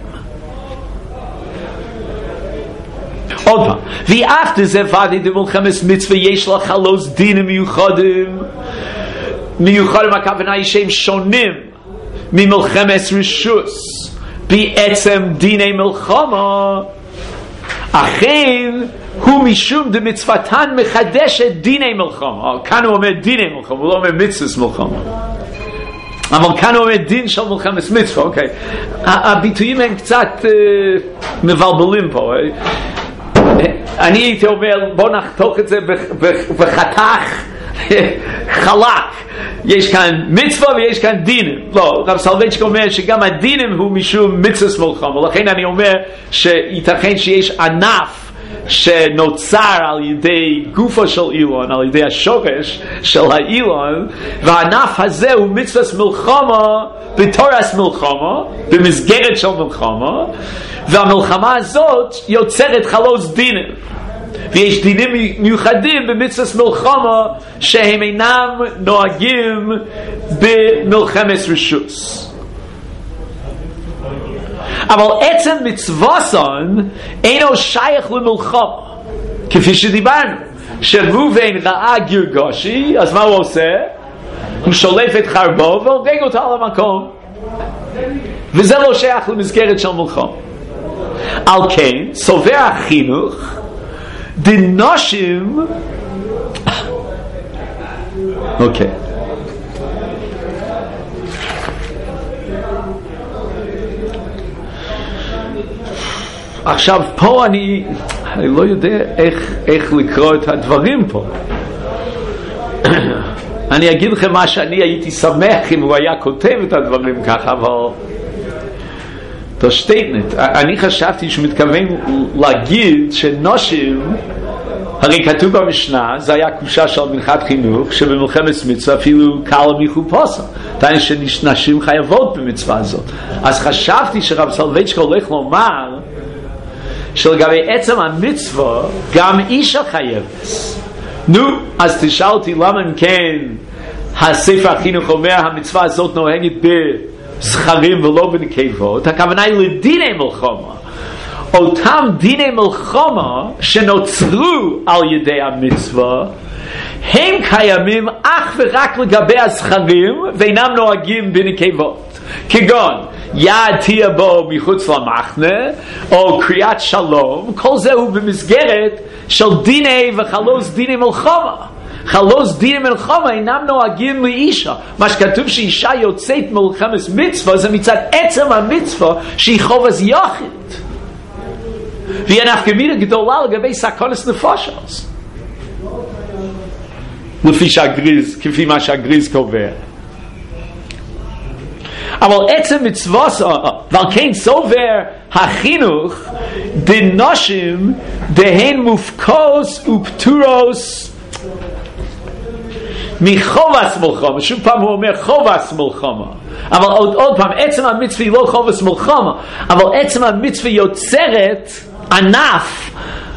A: עוד פעם ואף זה ודאי במלחמת מצווה יש לה חלוס דינים מיוחדים מיוחדים הכוונה היא שהם שונים ממלחמת רשוס בעצם דיני מלחמה אכן הוא משום דמצוותן מחדשת דיני מלחמה כאן הוא אומר דיני מלחמה הוא לא אומר מצוות מלחמה אבל כאן הוא אומר דין של מלחמת מצווה אוקיי הביטויים הם קצת מבלבלים פה אני הייתי אומר בוא נחתוך את זה בחתך חלק יש כאן מצווה ויש כאן דינים לא, רב סולובייצ'יק אומר שגם הדינים הוא משום מצוות מלחמה לכן אני אומר שייתכן שיש ענף שנוצר על ידי גופו של אילון על ידי השורש של האילון והענף הזה הוא מצוות מלחמה בתורס מלחמה במסגרת של מלחמה והמלחמה הזאת יוצרת חלוס דינים ויש דינים מיוחדים במצוות מלחמה שהם אינם נוהגים במלחמת רשוס אבל עצם מצווסון אינו שייך למלחמה כפי שדיברנו שראובן ראה גירגושי אז מה הוא עושה? הוא שולף את חרבו והורגג אותה על המקום וזה לא שייך למסגרת של מלחמה על כן סובר החינוך דנשים אוקיי עכשיו פה אני אני לא יודע איך, איך לקרוא את הדברים פה אני אגיד לכם מה שאני הייתי שמח אם הוא היה כותב את הדברים ככה אבל תשתתנת אני חשבתי שהוא מתכוון להגיד שנשים הרי כתוב במשנה, זה היה קושה של מנחת חינוך, שבמלחמת מצווה אפילו קל מחופוסה. תאין שנשים חייבות במצווה הזאת. אז חשבתי שרב סולובייצ'יק הולך לומר, שלגבי עצם המצווה, גם אישה חייבת. נו, אז תשאל אותי למה אם כן, הספר החינוך אומר, המצווה הזאת נוהגת בזכרים ולא בנקבות, הכוונה היא לדיני מלחמה. אותם דיני מלחמה שנוצרו על ידי המצווה, הם קיימים אך ורק לגבי הזכרים ואינם נוהגים בנקבות. כגון יד תהיה בו מחוץ למחנה או קריאת שלום, כל זה הוא במסגרת של דיני וחלוס דיני מלחמה. חלוס דיני מלחמה אינם נוהגים לאישה. מה שכתוב שאישה יוצאת מלחמת מצווה זה מצד עצם המצווה שהיא חובס יחיד, והיא נפקא מינה גדולה לגבי סכנת נפשות, לפי שהגריז, כפי מה שהגריז קובע. אבל עצם מצוות, ועל כן סובר החינוך, דנשים דהן מופקוס ופטורוס מחובס מלחמה. שוב פעם הוא אומר חובס מלחמה, אבל עוד, עוד פעם, עצם המצווה היא לא חובס מלחמה, אבל עצם המצווה יוצרת ענף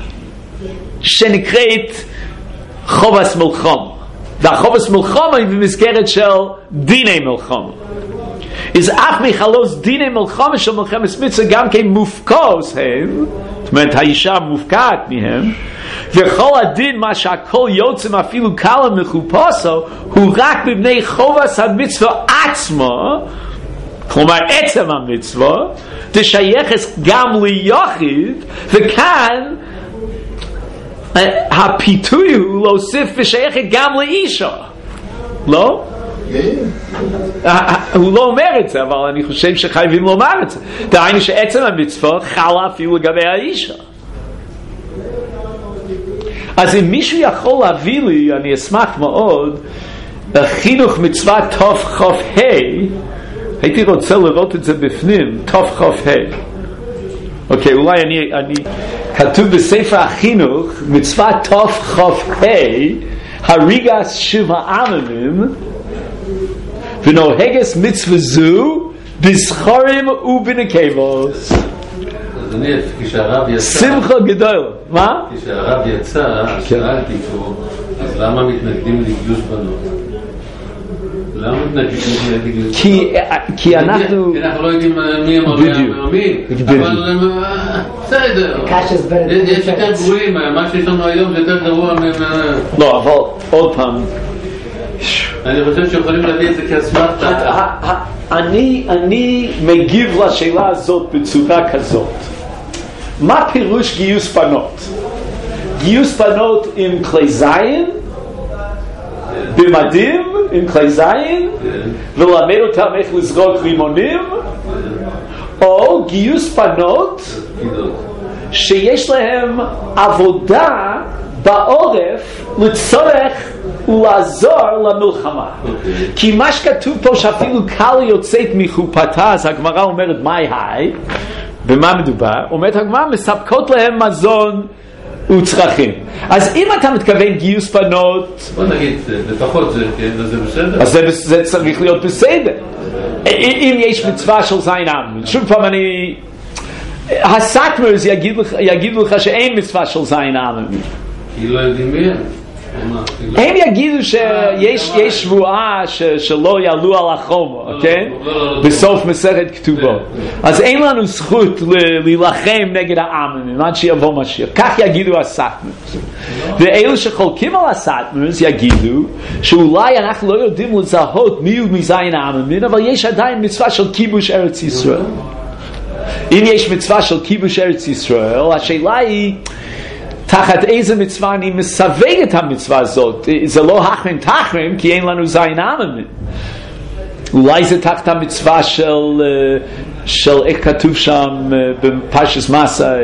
A: שנקראת חובס מלחמה, והחובס מלחמה היא במסגרת של דיני מלחמה. אז אף מחלוס דיני מלחמה של מלחמת מצווה גם כן מופקוס הם, זאת אומרת האישה מופקעת מהם, וכל הדין מה שהכל יוצא אפילו קלה מחופשו הוא רק בבני חובס המצווה עצמו, כלומר עצם המצווה תשייכת גם ליחיד, וכאן הפיתוי הוא להוסיף ושייכת גם לאישה, לא? הוא לא אומר את זה, אבל אני חושב שחייבים לומר את זה. דהיינו שעצם המצווה חלה אפילו לגבי האישה. אז אם מישהו יכול להביא לי, אני אשמח מאוד, חינוך מצווה תוף חוף ה', הייתי רוצה לראות את זה בפנים, תוף חוף ה'. אוקיי, אולי אני, אני כתוב בספר החינוך מצווה תוף חוף ה', הריגס שבע עממים, ונוהגס מצווה זו בזכרים ובנקבות.
D: אדוני, כשהרב יצא,
A: שמחה גדול. מה?
D: כשהרב יצא, שאלתי פה, אז למה מתנגדים לגיוס בנות? למה מתנגדים לגיוס בנות?
A: כי אנחנו...
D: כי אנחנו לא יודעים מי הם המאמין, אבל בסדר. יש יותר גרועים, מה שיש לנו היום זה יותר גרוע מהם...
A: לא, אבל עוד פעם...
D: אני חושב שיכולים להביא את זה כאסמכתה.
A: אני, אני מגיב לשאלה הזאת בצורה כזאת. מה פירוש גיוס בנות? גיוס בנות עם כלי זין, במדים עם כלי זין, ולמד אותם איך לזרוק רימונים, או גיוס בנות שיש להם עבודה בעורף לצורך ולעזור למלחמה. Okay. כי מה שכתוב פה שאפילו קל יוצאת מחופתה, אז הגמרא אומרת מהי היי, במה מדובר? אומרת הגמרא מספקות להם מזון וצרכים. אז אם אתה מתכוון גיוס בנות,
D: בוא נגיד, לפחות זה, זה בסדר?
A: אז זה, זה צריך להיות בסדר. אם יש מצווה של זין עם, שוב פעם אני... הסאטמרס יגיד לך, יגיד לך שאין מצווה של זין עם.
D: כי לא יודעים מי הם.
A: הם יגידו שיש שבועה שלא יעלו על החומה, כן? בסוף מסכת כתובות. אז אין לנו זכות להילחם נגד העם עד שיבוא משיח. כך יגידו הסאטמרס. ואלו שחולקים על הסאטמרס יגידו שאולי אנחנו לא יודעים לזהות מי הוא מזין העם, אבל יש עדיין מצווה של כיבוש ארץ ישראל. אם יש מצווה של כיבוש ארץ ישראל, השאלה היא תחת איזה מצווה אני מסווג את המצווה הזאת. זה לא החרם תחרם, כי אין לנו זין עממים. אולי זה תחת המצווה של, של איך כתוב שם בפרשת מסע,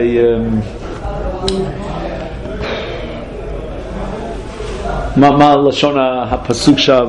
A: מה, מה לשון הפסוק שם,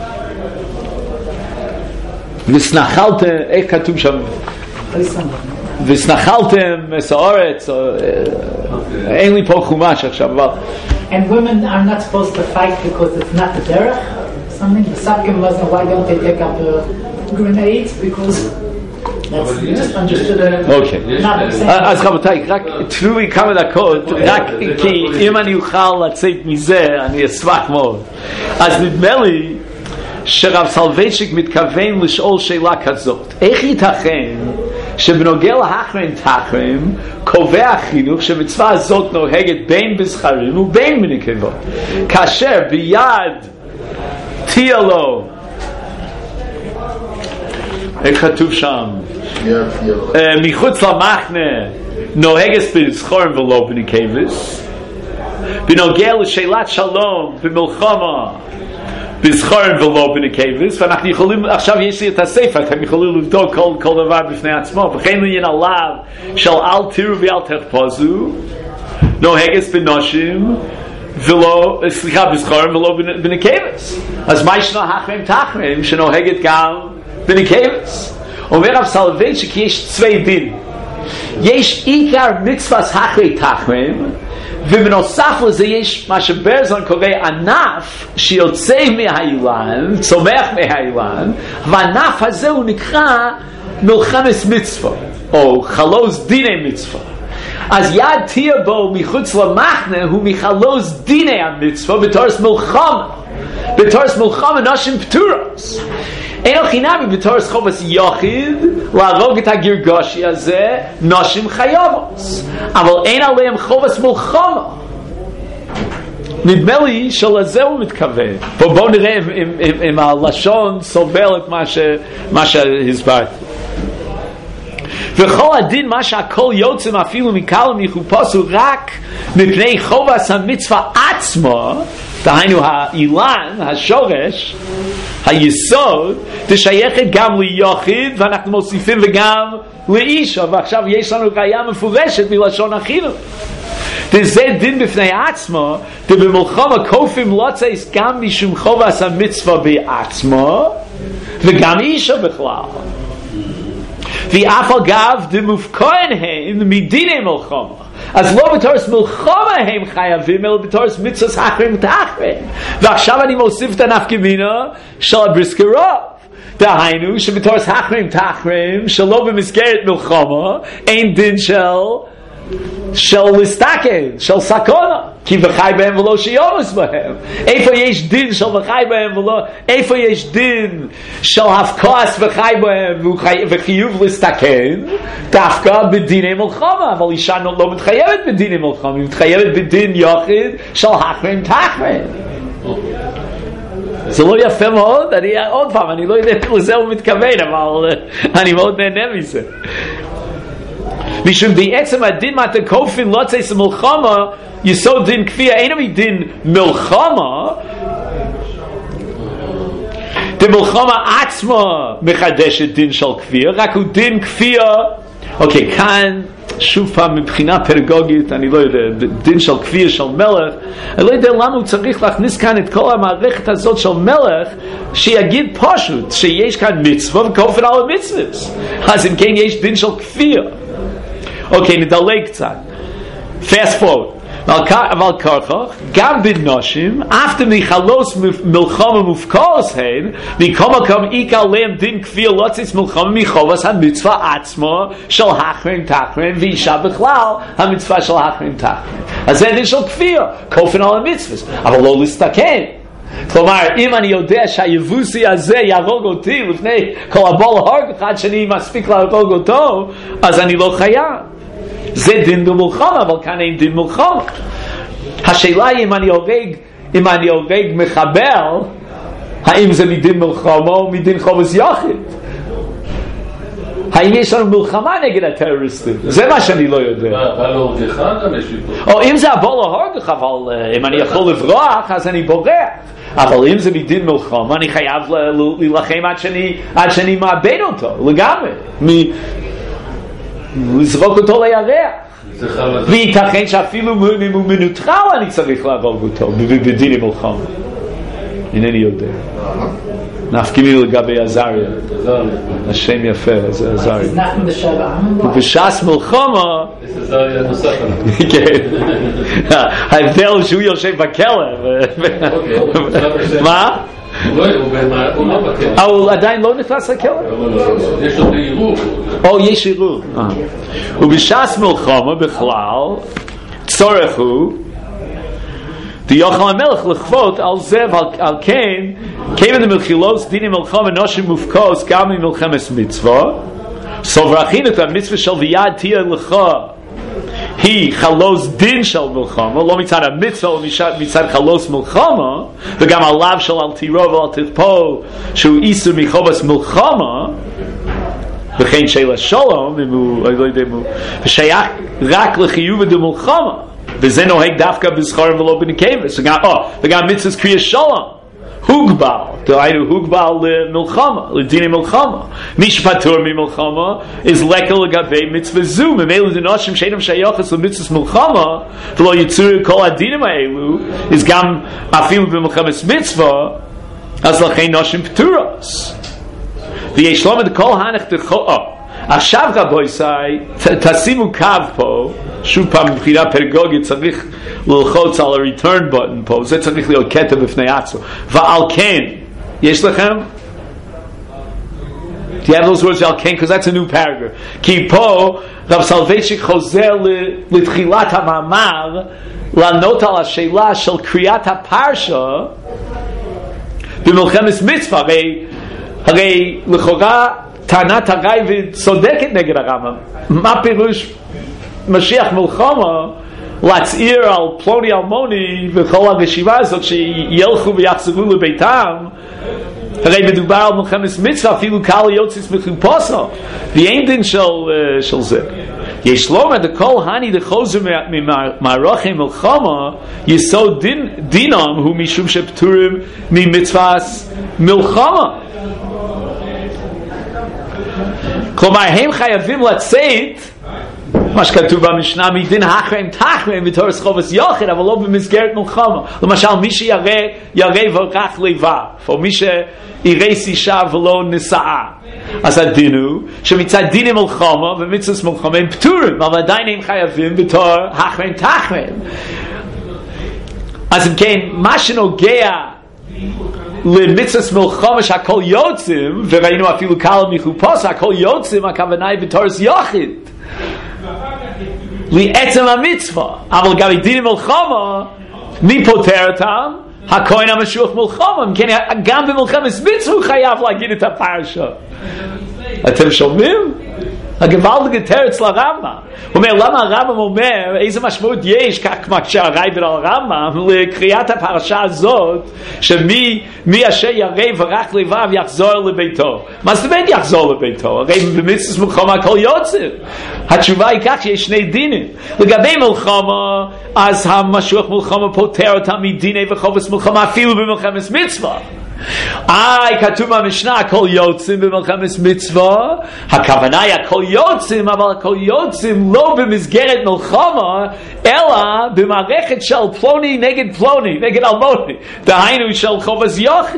A: וסנחלת, איך כתוב שם? וסנחלתם מסעורת, אין לי פה חומש עכשיו, אבל...
B: And women are not supposed to fight because it's not the derech? Something? The Sapkim wasn't, why don't they take up uh, grenades? Because that's just understood a...
A: אוקיי. אז רבותיי, רק תנו לי כמה דקות, רק כי אם אני אוכל לצאת מזה, אני אשמח מאוד. אז נדמה לי שרב סולובייצ'יק מתכוון לשאול שאלה כזאת, איך ייתכן שבנוגע להחרים תחרים קובע החינוך שמצווה הזאת נוהגת בין בזכרים ובין בנקבות, כאשר ביד תהיה לו, איך כתוב שם, מחוץ למחנה נוהגת בזכרים ולא בנקבות, בנוגע לשאלת שלום במלחמה בזכרים ולא בנקבות, ואנחנו יכולים, עכשיו יש לי את הספר, אתם יכולים לבדוק כל, כל דבר בפני עצמו, וכן לעניין עליו של אל תירו ואל תחפזו, נוהגת בנשים ולא, סליחה, בזכרים ולא בנקבות. אז מה ישנו החרים תחרים שנוהגת גם בנקבות? אומר רב סולובייצ'יק כי יש צווי דין. יש עיקר מצוות החרי תחרים, ובנוסף לזה יש מה שברזון קורא ענף שיוצא מהאילן, צומח מהאילן, והענף הזה הוא נקרא מלחמת מצווה או חלוז דיני מצווה. אז יד תהיה בו מחוץ למחנה הוא מחלוז דיני המצווה בתורס מלחמה, בתורס מלחמה נשים פטורות. אין לו חינמי בתורס חובס יחיד להרוג את הגרגושי הזה, נשים חייבות, אבל אין עליהם חובס מלחמה. נדמה לי שלזה הוא מתכוון. בואו נראה אם, אם, אם, אם הלשון סובל את מה, ש, מה שהסברתי. וכל הדין מה שהכל יוצא אפילו מקל ומחופש הוא רק מפני חובס המצווה עצמו, דהיינו האילן, השורש, היסוד, תשייכת גם ליחיד, ואנחנו מוסיפים וגם לאישה, ועכשיו יש לנו ראיה מפורשת מלשון החינוך. וזה דין בפני עצמו, ובמלחמה כופים לוצייס גם משום חובס המצווה בעצמו, וגם אישה בכלל. ואף אגב דמופקוין הם מדיני מלחמה, אז לא בתורס מלחמה הם חייבים, אלא בתורס מצוות החרים תחרים. ועכשיו אני מוסיף את הנפקא מינה של הבריסקי רב, דהיינו שבתורס החרים תחרים שלא במסגרת מלחמה אין דין של של לסתקן, של סכונה, כי וחי בהם ולא שיומס בהם. איפה יש דין של וחי בהם ולא, איפה יש דין של הפקוס וחי בהם וחיוב לסתקן, דווקא בדיני מלחמה, אבל אישה לא מתחייבת בדיני מלחמה, היא מתחייבת בדין יחיד של החרים תחרים. זה לא יפה מאוד, אני, עוד פעם, אני לא יודע לזה הוא מתכוון, אבל אני מאוד נהנה מזה. משום בעצם הדין מה תקופין לא צייס מלחמה, יסוד דין כפייה, אינו מדין מלחמה, דמלחמה עצמה מחדשת דין של כפייה, רק הוא דין כפייה, אוקיי, כאן שוב פעם מבחינה פדגוגית, אני לא יודע, דין של כפייה של מלך, אני לא יודע למה הוא צריך להכניס כאן את כל המערכת הזאת של מלך, שיגיד פשוט שיש כאן מצווה וכופן על המצווה. אז אם כן יש דין של כפייה. אוקיי, נדלג קצת. fast forward. אבל ככה, גם בנשים, אפter מחלוס מלחמה מופקוס הן, מכל מקום עיקר להם דין כפיר לא ציס מלחמה מחובס המצווה עצמו של החרים תחרים, ואישה בכלל המצווה של החרים תחרים. אז זה דין של כפיר, כופן על המצווה, אבל לא להסתכן. כלומר, אם אני יודע שהיבוסי הזה יהרוג אותי לפני כל הבול הורג אחד שאני מספיק להרוג אותו, אז אני לא חייב. זה דין במלחמה, אבל כאן אין דין מלחמה. השאלה היא אם אני הורג, אם אני הורג מחבל, האם זה מדין מלחמה או מדין חובס יחיד? האם יש לנו מלחמה נגד הטרוריסטים? זה מה שאני לא יודע.
D: אבל הורגך גם יש לי פה.
A: או אם זה הבול הורגך, אבל אם אני יכול לברוח, אז אני בורח. אבל אם זה מדין מלחמה, אני חייב להילחם עד שאני, עד שאני מאבד אותו, לגמרי. לזרוק אותו לירח. וייתכן שאפילו אם הוא מנוטרל אני צריך להרוג אותו בדיני מלחמה. אינני יודע. נפקימי לגבי עזריה. השם יפה, זה עזריה.
B: אז אנחנו בשבע.
A: ובש"ס מלחמה...
D: זה עזריה נוסף.
A: כן. ההבדל שהוא יושב בכלא. מה? הוא עדיין לא נכנס לכלא?
D: יש לו עירוב.
A: או, יש עירוב. ובש"ס מלחמה בכלל, צורך הוא ויוכל המלך לכפות על זה ועל כן כיוון למלחילוס דיני מלחמה נושים מופקוס גם ממלחמת מצווה סוברחין את המצווה של ויד תהיה לך היא חלוס דין של מלחמה לא מצד המצווה אלא מצד חלוס מלחמה וגם עליו של אל תירו ואל תכפו שהוא איסור מחובס מלחמה וכן שאלה שלום ושייך רק לחיוב ודמלחמה וזה נוהג דווקא בזכרים ולא בנקבס וגם מצוות קריאת שלום הוגבל, דהיינו הוגבל למלחמה, לדיני מלחמה. מי שפטור ממלחמה is לקל לגבי מצווה זו, ממילא דנשים שאינם שייכות למצוות מלחמה ולא יצאו כל הדינים האלו, is גם אפילו במלחמת מצווה, אז לכן נשים פטורות. ויש לומד כל הנחת דחו, עכשיו רבוי סי, תשימו קו פה, שוב פעם מבחינה פדגוגית צריך ללחוץ על ה-return button פה, זה צריך להיות קטע בפני עצמו. ועל כן, יש לכם? Do you have those words על כן? Because that's a new paragraph. כי פה רב סולובייצ'יק חוזר לתחילת המאמר לענות על השאלה של קריאת הפרשה במלחמת מצווה. הרי, הרי לכאורה טענת הרייבד צודקת נגד הרמב"ם. מה פירוש משיח מלחמה להצעיר על פלוני אלמוני וכל הרשימה הזאת שילכו ויחזרו לביתם? הרי מדובר על מלחמת מצווה, אפילו קל יוצץ מחופשו ואין דין של, של זה. יש לומר דכל הני דחוזר ממערכי מלחמה יסוד דין, דינם הוא משום שפטורים ממצוות מלחמה. כלומר הם חייבים לצאת מה שכתוב במשנה מדין החרם תחרם בתורס חובס יוחד אבל לא במסגרת מלחמה. למשל מי שירא ירא ורח לבב או מי שירא אישה ולא נשאה, אז הדין הוא שמצד דיני מלחמה ומצוות מלחמה הם פטורים אבל עדיין הם חייבים בתור החרם תחרם. אז אם כן מה שנוגע למצוות מלחמה שהכל יוצאים וראינו אפילו קל מחופש הכל יוצאים הכוונה היא בתורס יוחד לעצם המצווה, אבל גם דיני מלחמה מי פותר אותם? הכהן המשוח מלחמה. כן, גם במלחמת מצווה הוא חייב להגיד את הפרשה. אתם שומעים? הגוואלדיגה תרץ לרמב"ם. הוא אומר למה הרמב"ם אומר איזה משמעות יש כך מקשה הרייבד על הרמב"ם לקריאת הפרשה הזאת שמי מי אשר ירא ורח לבב יחזור לביתו. מה זאת אומרת יחזור לביתו? הרי במצוות מלחמה הכל יוצא. התשובה היא כך שיש שני דינים. לגבי מלחמה אז המשוח מלחמה פותר אותם מדיני וחובס מלחמה אפילו במלחמת מצווה. איי, כתוב במשנה הכל יוצאים במלחמת מצווה, הכוונה היא הכל יוצאים אבל הכל יוצאים לא במסגרת מלחמה אלא במערכת של פלוני נגד פלוני נגד אלמוני, דהיינו של חובס יוחד.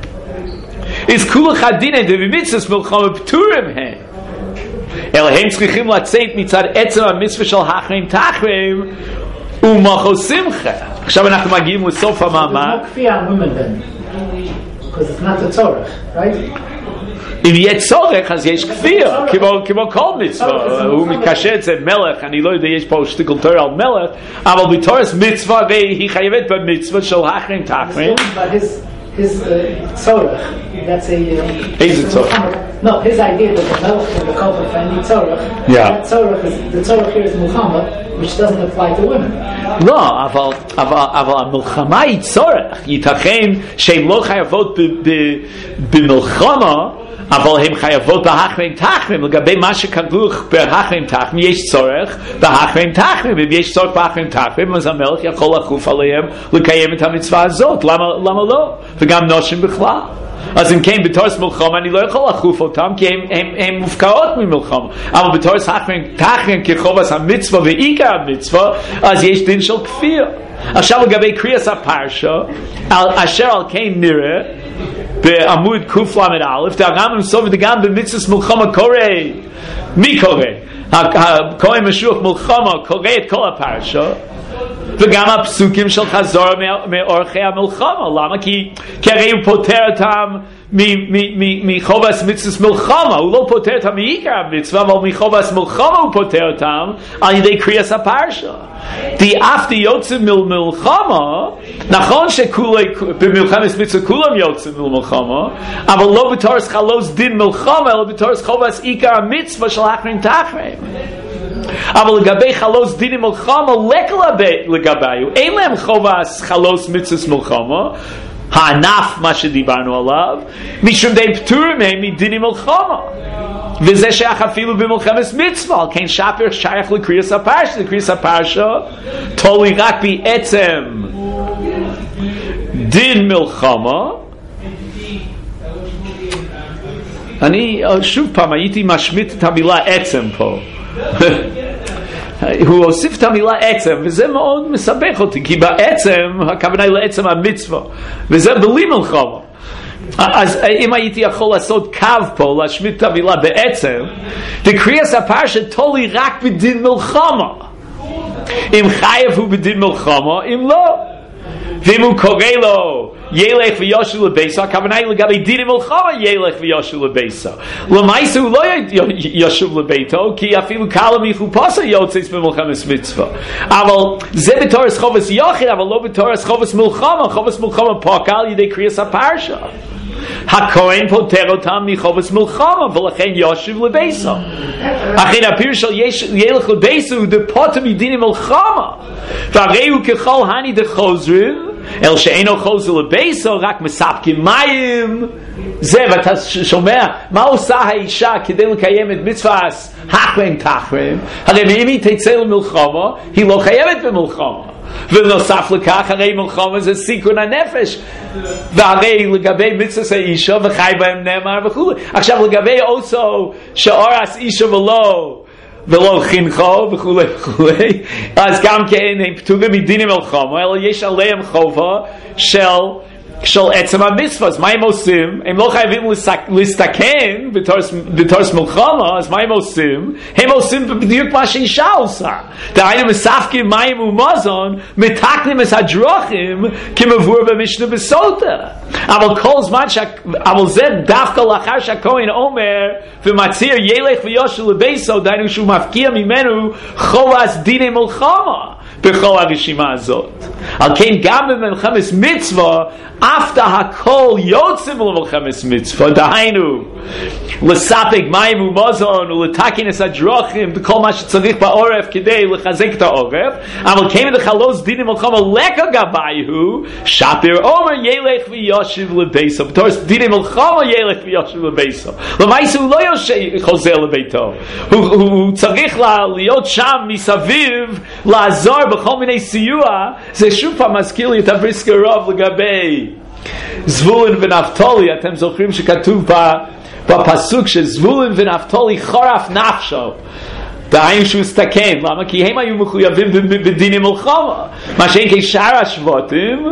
A: אז כולך דיני במצוות מלחמה פטורים הם אלא הם צריכים לצאת מצד עצם המצווה של החרם תחרם ומחו שמחה. עכשיו אנחנו מגיעים לסוף המאמר.
B: Because it's not a tzorech, right?
A: אם יהיה צורך אז יש כפיר כמו כל מצווה. הוא מקשר את זה מלך, אני לא יודע יש פה שטיקל תורה על מלך אבל בתורס מצווה והיא חייבת במצווה של החרם תחרם.
B: His tzorech, that's a
A: איזה צורך?
B: No, his idea that the melech and the culprit for any tzorech, that tzorech is, the tzorech here is Muhammad, which doesn't apply to women.
A: לא, אבל, אבל, אבל המלחמה היא צורך. ייתכן שהן לא חייבות במלחמה, אבל הן חייבות בהחרם תחרם. לגבי מה שכרוך בהחרם תחרם, יש צורך בהחרם תחרם. אם יש צורך בהחרם תחרם, אז המלך יכול לחוף עליהם לקיים את המצווה הזאת. למה, למה לא? וגם נשים בכלל. אז אם כן, בתורס מלחמה אני לא יכול לחוף אותם כי הם, הם, הם מופקעות ממלחמה. אבל בתורס החרם תחרם כחובס המצווה ועיקר המצווה, אז יש דין של כפיר. עכשיו לגבי קריאס הפרשה, אשר על כן נראה בעמוד קוף למד א', דהרמב"ם סובר גם במצוות מלחמה קורא, מי קורא? הכהן משוח מלחמה קורא את כל הפרשה, וגם הפסוקים של חזור מאורחי המלחמה. למה? כי, כי הרי הוא פותר אותם מחובס מצוות מלחמה, הוא לא פותר אותם מעיקר המצווה, אבל מחובס מלחמה הוא פותר אותם על ידי קריאס הפרשה. די אף די יוצא מלחמה, נכון שבמלחמת מצווה כולם יוצאים מלחמה, אבל לא בתורס חלוס דין מלחמה, אלא בתורס חובס עיקר המצווה של אחרים תחרים. אבל לגבי חלוס דינים מלחמה, לקה לגביו, אין להם חובס חלוס מצווה מלחמה, הענף מה שדיברנו עליו, משום די פטורים הם מדינים מלחמה, וזה שייך אפילו במלחמת מצווה. על כן שפר שייך לקריאס הפרשה. לקריאס הפרשה תולי רק בעצם דין מלחמה. אני שוב פעם הייתי משמיט את המילה עצם פה. הוא הוסיף את המילה עצם, וזה מאוד מסבך אותי, כי בעצם הכוונה היא לעצם המצווה, וזה בלי מלחמה. אז אם הייתי יכול לעשות קו פה, להשמיט את המילה בעצם, וקריאס הפרשה תולי רק בדין מלחמה. אם חייב הוא בדין מלחמה, אם לא. ואם הוא קורא לו ילך ויושל לביסו, הכוונה היא לגבי דינים מלחמה ילך ויושל לביסו. למעשה הוא לא ישוב לביתו, כי אפילו קל מחופשה יוצא במלחמת מצווה. אבל זה בתורס חובס יחיד, אבל לא בתורס חובס מלחמה. חובס מלחמה פוקע על ידי קריאס הפרשה. הכהן פותר אותם מחובס מלחמה, ולכן יושב לביסו. אכן הפירוש של ילך לביסו הוא דפוטר מדינים מלחמה, והרי הוא ככל הני דחוזרים, אל שאינו חוזר לביסו, רק מספקים מים. זה, ואתה שומע, מה עושה האישה כדי לקיים את מצווה הכהן תחרים? הרי אם היא תצא למלחמה, היא לא חייבת במלחמה. ונוסף לכך, הרי מלחמה זה סיכון הנפש, והרי לגבי מצוות האישה וחי בהם נאמר וכו'. עכשיו לגבי אוסו שאורס אישה ולא ולא חינכו וכו' וכו', אז גם כן הם פטורים מדינים מלחמה, אלא יש עליהם חובה של של עצם המצווה. אז מה הם עושים? הם לא חייבים להסתכן בתורס מלחמה, אז מה הם עושים? הם עושים בדיוק מה שאישה עושה. דהיינו מספקים מים ומזון, מתקנים את הדרכים כמבואר במשנה בסוטה. אבל כל זמן ש... אבל זה דווקא לאחר שהכהן אומר ומצהיר ילך ויושל לביסו, דהיינו שהוא מפקיע ממנו חובס דיני מלחמה בכל הרשימה הזאת. על כן גם במלחמת מצווה אף הכל יוצא למלחמת מצווה, דהיינו לספק מים ומזון ולתקן את הדרכים וכל מה שצריך בעורף כדי לחזק את העורף. אבל כן לחלוס דינים מלחמה לקה גביהו, שפר אומר ילך ויושב לביסו. בתור דינים מלחמה ילך ויושב לביסו. למעשה הוא לא חוזר לביתו, הוא, הוא, הוא צריך להיות שם מסביב, לעזור בכל מיני סיוע. זה שוב פעם מזכיר לי את הבריסקי רוב לגבי זבולון ונפתולי. אתם זוכרים שכתוב בפסוק שזבולון ונפתולי חורף נפשו, דהיינו שהוא הסתכן. למה? כי הם היו מחויבים בדיני מלחמה, מה שאין כשאר השבטים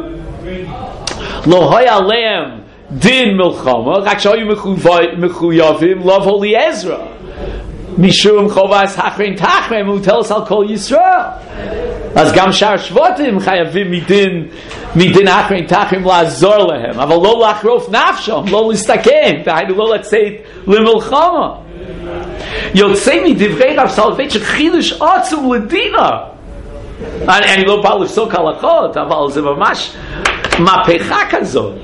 A: לא היה עליהם דין מלחמה, רק שהיו מחויבים לבוא לעזרה משום חובס הכהן תחרים מוטלת על כל ישראל. אז גם שאר שבטים חייבים מדין מדין הכהן תחרים לעזור להם, אבל לא לחרוף נפשם, לא להסתכן, דהיינו לא לצאת למלחמה. יוצא מדברי רב סולובייצ'יק חידוש עצום לדינה. אני, אני לא בא לפסוק הלכות, אבל זה ממש מהפכה כזאת,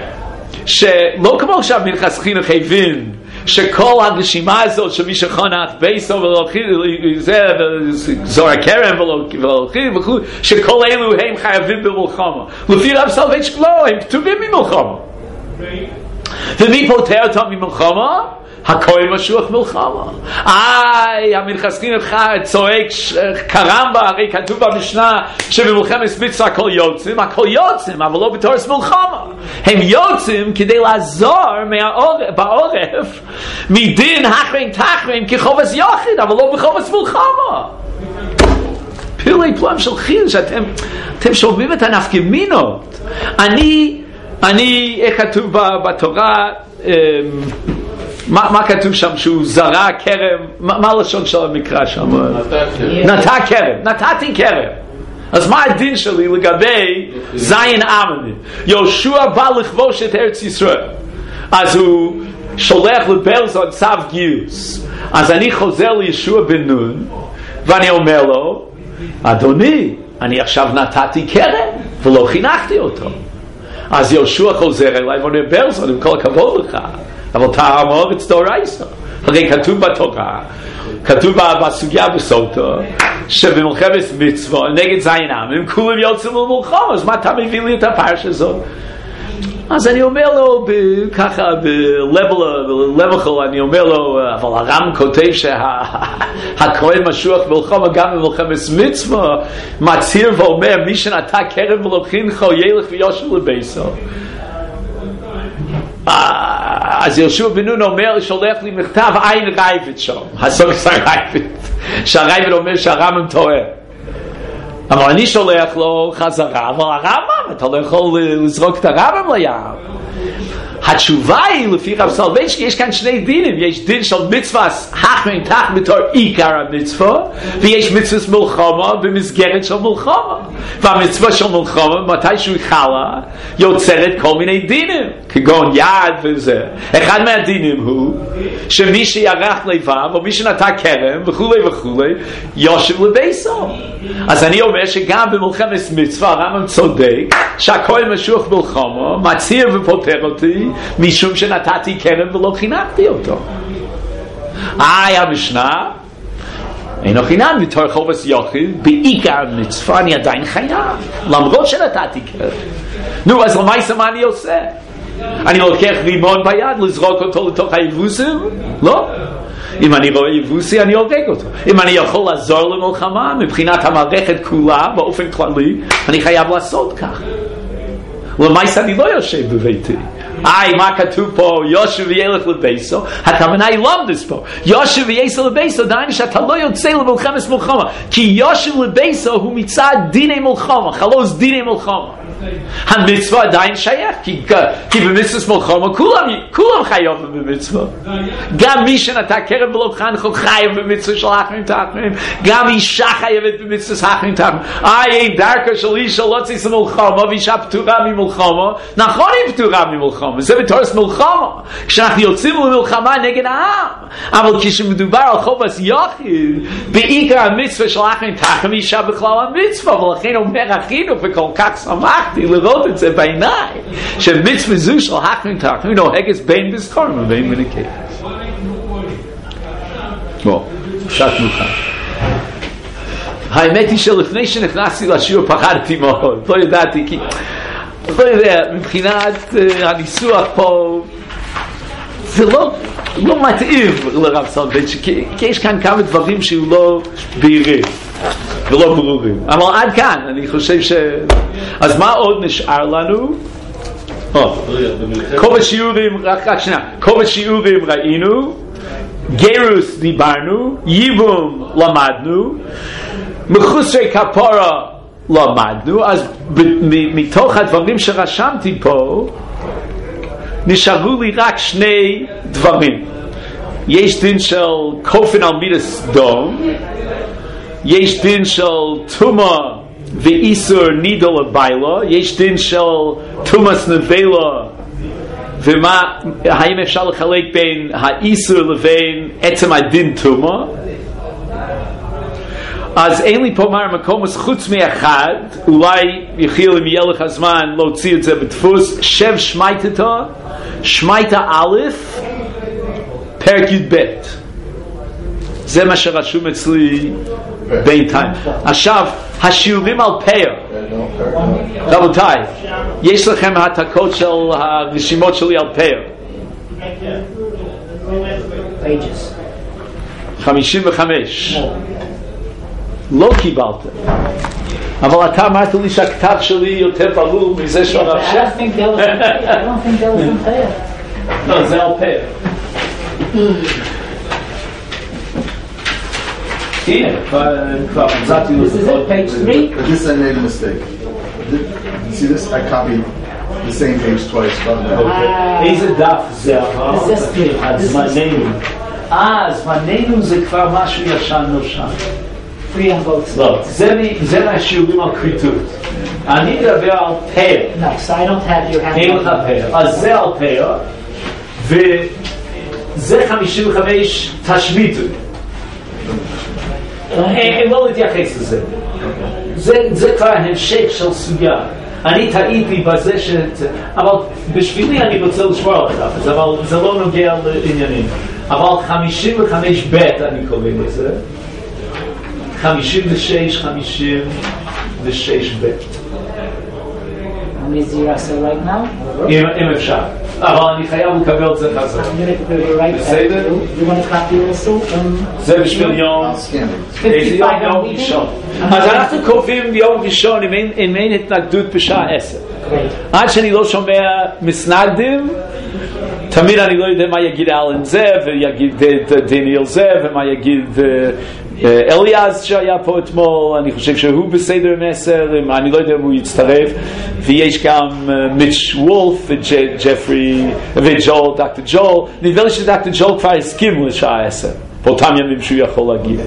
A: שלא כמו שהמנחס חינוך הבין שכל הרשימה הזאת שמי שחונך בייסו וזה זור הכרם ולהולכים וכו', שכל אלו הם חייבים במלחמה. לפי רב סולובייצ'יק לא, הם כתובים ממלחמה. ומי פותר אותם ממלחמה? הכהן משוח מלחמה. איי, המנחס חינוך צועק קרמבה, הרי כתוב במשנה שבמלחמת מצווה הכל יוצאים, הכל יוצאים, אבל לא בתורס מלחמה. הם יוצאים כדי לעזור בעורף מדין הכהן תחרים כחובס יחיד, אבל לא בחובס מלחמה. פלאי פלאים של חידוש, אתם, אתם שומעים את הנפקמינות. אני, אני, איך כתוב בתורה, מה, מה כתוב שם שהוא זרע כרם, מה, מה הלשון של המקרא שם? נטע כרם, נטעתי כרם. אז מה הדין שלי לגבי זין עמני? יהושע בא לכבוש את ארץ ישראל, אז הוא שולח לבלזון צו גיוס, אז אני חוזר לישוע בן נון ואני אומר לו, אדוני, אני עכשיו נתתי כרם ולא חינכתי אותו. אז יהושע חוזר אליי ואומר, בלזון, עם כל הכבוד לך, אבל טעם אורץ דאורייתא. הרי כתוב בתורה, כתוב בסוגיה בסוטה, שבמלחמת מצווה נגד זין עמים כולם יוצאים למלחמה, אז מה אתה מביא לי את הפרשה הזאת? אז אני אומר לו ככה בלבחל, אני אומר לו, אבל הרם כותב שהכהן משוח מלחמה גם במלחמת מצווה, מצהיר ואומר, מי שנטע כרם ולוקחינך ילך ויושב לביתו. אז יהושע בן נון אומר, שולח לי מכתב עין רייבת שם, הסוגס הרייבת, שהרייבת אומר שהרמב"ם טועה. אבל אני שולח לו חזרה, אבל הרמב"ם, אתה לא יכול לזרוק את הרמב"ם לים. התשובה היא, לפי רב סולובייצ'יק, יש כאן שני דינים. יש דין של מצווה החמין תח בתור עיקר המצווה, ויש מצווה מלחמה במסגרת של מלחמה. והמצווה של מלחמה, מתי שהוא חלה, יוצרת כל מיני דינים, כגון יד וזה. אחד מהדינים הוא, שמי שירח לבב, או מי שנטע כרם, וכולי וכולי, יושב לביתו. אז אני אומר שגם במלחמת מצווה, הרמב"ם צודק, שהכהן משוח מלחמה, מצהיר ופותר אותי, משום שנתתי כרם ולא חינכתי אותו. איי המשנה, אינו חינם בתור חובס יחיד, בעיקר מצווה אני עדיין חייב, למרות שנתתי כרם. נו, אז למעשה מה אני עושה? אני לוקח רימון ביד לזרוק אותו לתוך היבוסים? לא. אם אני רואה יבוסי אני הורג אותו. אם אני יכול לעזור למלחמה מבחינת המערכת כולה באופן כללי, אני חייב לעשות כך. למעשה אני לא יושב בביתי. איי, מה כתוב פה? יושב וילך לביתו. הכוונה היא למדס פה. יושב וילך לביתו, דהיינו שאתה לא יוצא למלחמת מלחמה. כי יושב לביתו הוא מצד דיני מלחמה, חלוז דיני מלחמה. המצווה עדיין שייך, כי, כי במצווה מלחמה כולם, כולם חייבים במצווה. גם מי שנטע כרם ולא חינכו חייב במצווה של אחרים תחרים. גם אישה חייבת במצווה אחרים תחרים. איי, אין דרכה של אישה לא תצא מלחמה, ואישה פטורה ממלחמה. נכון היא פטורה ממלחמה. זה בתורס מלחמה, כשאנחנו יוצאים למלחמה נגד העם. אבל כשמדובר על חובס יחיד, בעיקר המצווה של אחרים תחם אישה בכלל המצווה, ולכן אומר החינוך וכל כך שמחתי לראות את זה בעיניי, שמצווה זו של אחרים תחם נוהגת בין בזכורם ובין מנקבת. בוא, שעת מוכן. האמת היא שלפני שנכנסתי לשיעור פחדתי מאוד, לא ידעתי כי לא יודע, מבחינת uh, הניסוח פה זה לא, לא מתאים לרב סולובייצ'יק, כי, כי יש כאן כמה דברים שהוא לא בהירים ולא ברורים, אבל עד כאן אני חושב ש... אז מה עוד נשאר לנו? כל השיעורים, רק, רק שנייה, כל השיעורים ראינו, גירוס דיברנו, ייבום למדנו, מחוסרי כפרה למדנו. אז מתוך הדברים שרשמתי פה נשארו לי רק שני דברים. יש דין של כופן על מידס דום, יש דין של תומה ואיסור נידו לבילה, יש דין של תומס נבלה, ומה, האם אפשר לחלק בין האיסור לבין עצם הדין תומה. אז אין לי פה מה מקום, אז חוץ מאחד, אולי יחיל אם יהיה לך זמן להוציא את זה בדפוס, שב שמייתתו, שמייתה א', פרק י' ב'. זה מה שרשום אצלי בינתיים. עכשיו, השיעורים על פאר. רבותיי, יש לכם העתקות של הרשימות שלי על פאר. חמישים וחמש. לא קיבלת, אבל אתה אמרת לי שהכתב שלי יותר ברור מזה של הרב שך. לא, זה על פאר. הנה, כבר מצאתי לו.
B: This is it, page three.
C: This I made a mistake. See this? I copied the same page twice.
A: איזה דף זה עבר?
B: This is three.
A: זמננו. אה, זמננו זה כבר משהו ישן נושן.
B: Free on both
A: לא, זה מהשיעורים על כריתות. אני מדבר על פר.
B: No, so I don't have your hand.
A: אין לך פר. אז זה על פר, וזה חמישים וחמש תשמיטו. הם לא להתייחס לזה. זה כבר המשך של סוגיה. אני טעיתי בזה ש... אבל בשבילי אני רוצה לשמור על הדף, אבל זה לא נוגע לעניינים. אבל חמישים וחמש בית אני קורא לזה. חמישים ושש, חמישים ושש בית.
B: How many zero I say right now?
A: אם אפשר. אבל אני חייב לקבל את זה חזר. בסדר? זה בשביל יום... איזה יום יום ראשון. אז אנחנו קובעים יום ראשון אם אין התנגדות בשעה עשר. עד שאני לא שומע מסנגדים, תמיד אני לא יודע מה יגיד אלן זה, ויגיד דניאל זה, ומה יגיד אליאז שהיה פה אתמול. אני חושב שהוא בסדר עם עשר, אני לא יודע אם הוא יצטרף. ויש גם מיץ' וולף וג'פרי וג'ול, דוקטור ג'ול. נדמה לי שדוקטור ג'ול כבר הסכים לשעה עשר, באותם ימים שהוא יכול להגיד.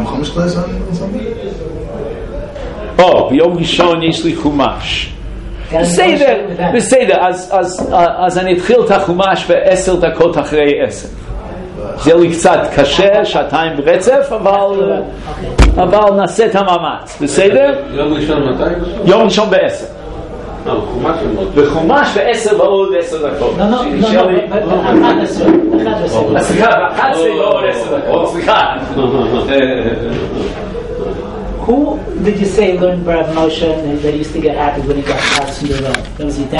A: או, ביום ראשון יש לי חומש. בסדר, בסדר, אז אני אתחיל את החומש בעשר דקות אחרי עשר. זה לי קצת קשה, שעתיים ברצף, אבל נעשה את המאמץ, בסדר?
D: יום ראשון מתי?
A: יום ראשון בעשר.
D: חומש
A: בחומש בעשר ועוד עשר דקות.
B: לא, לא, לא, אחד עשר.
A: סליחה, באחת עשרה ועוד עשר דקות, סליחה.
B: Who did you say learned Barav Moshe and that used to get happy when he got house from the road? That was your dad?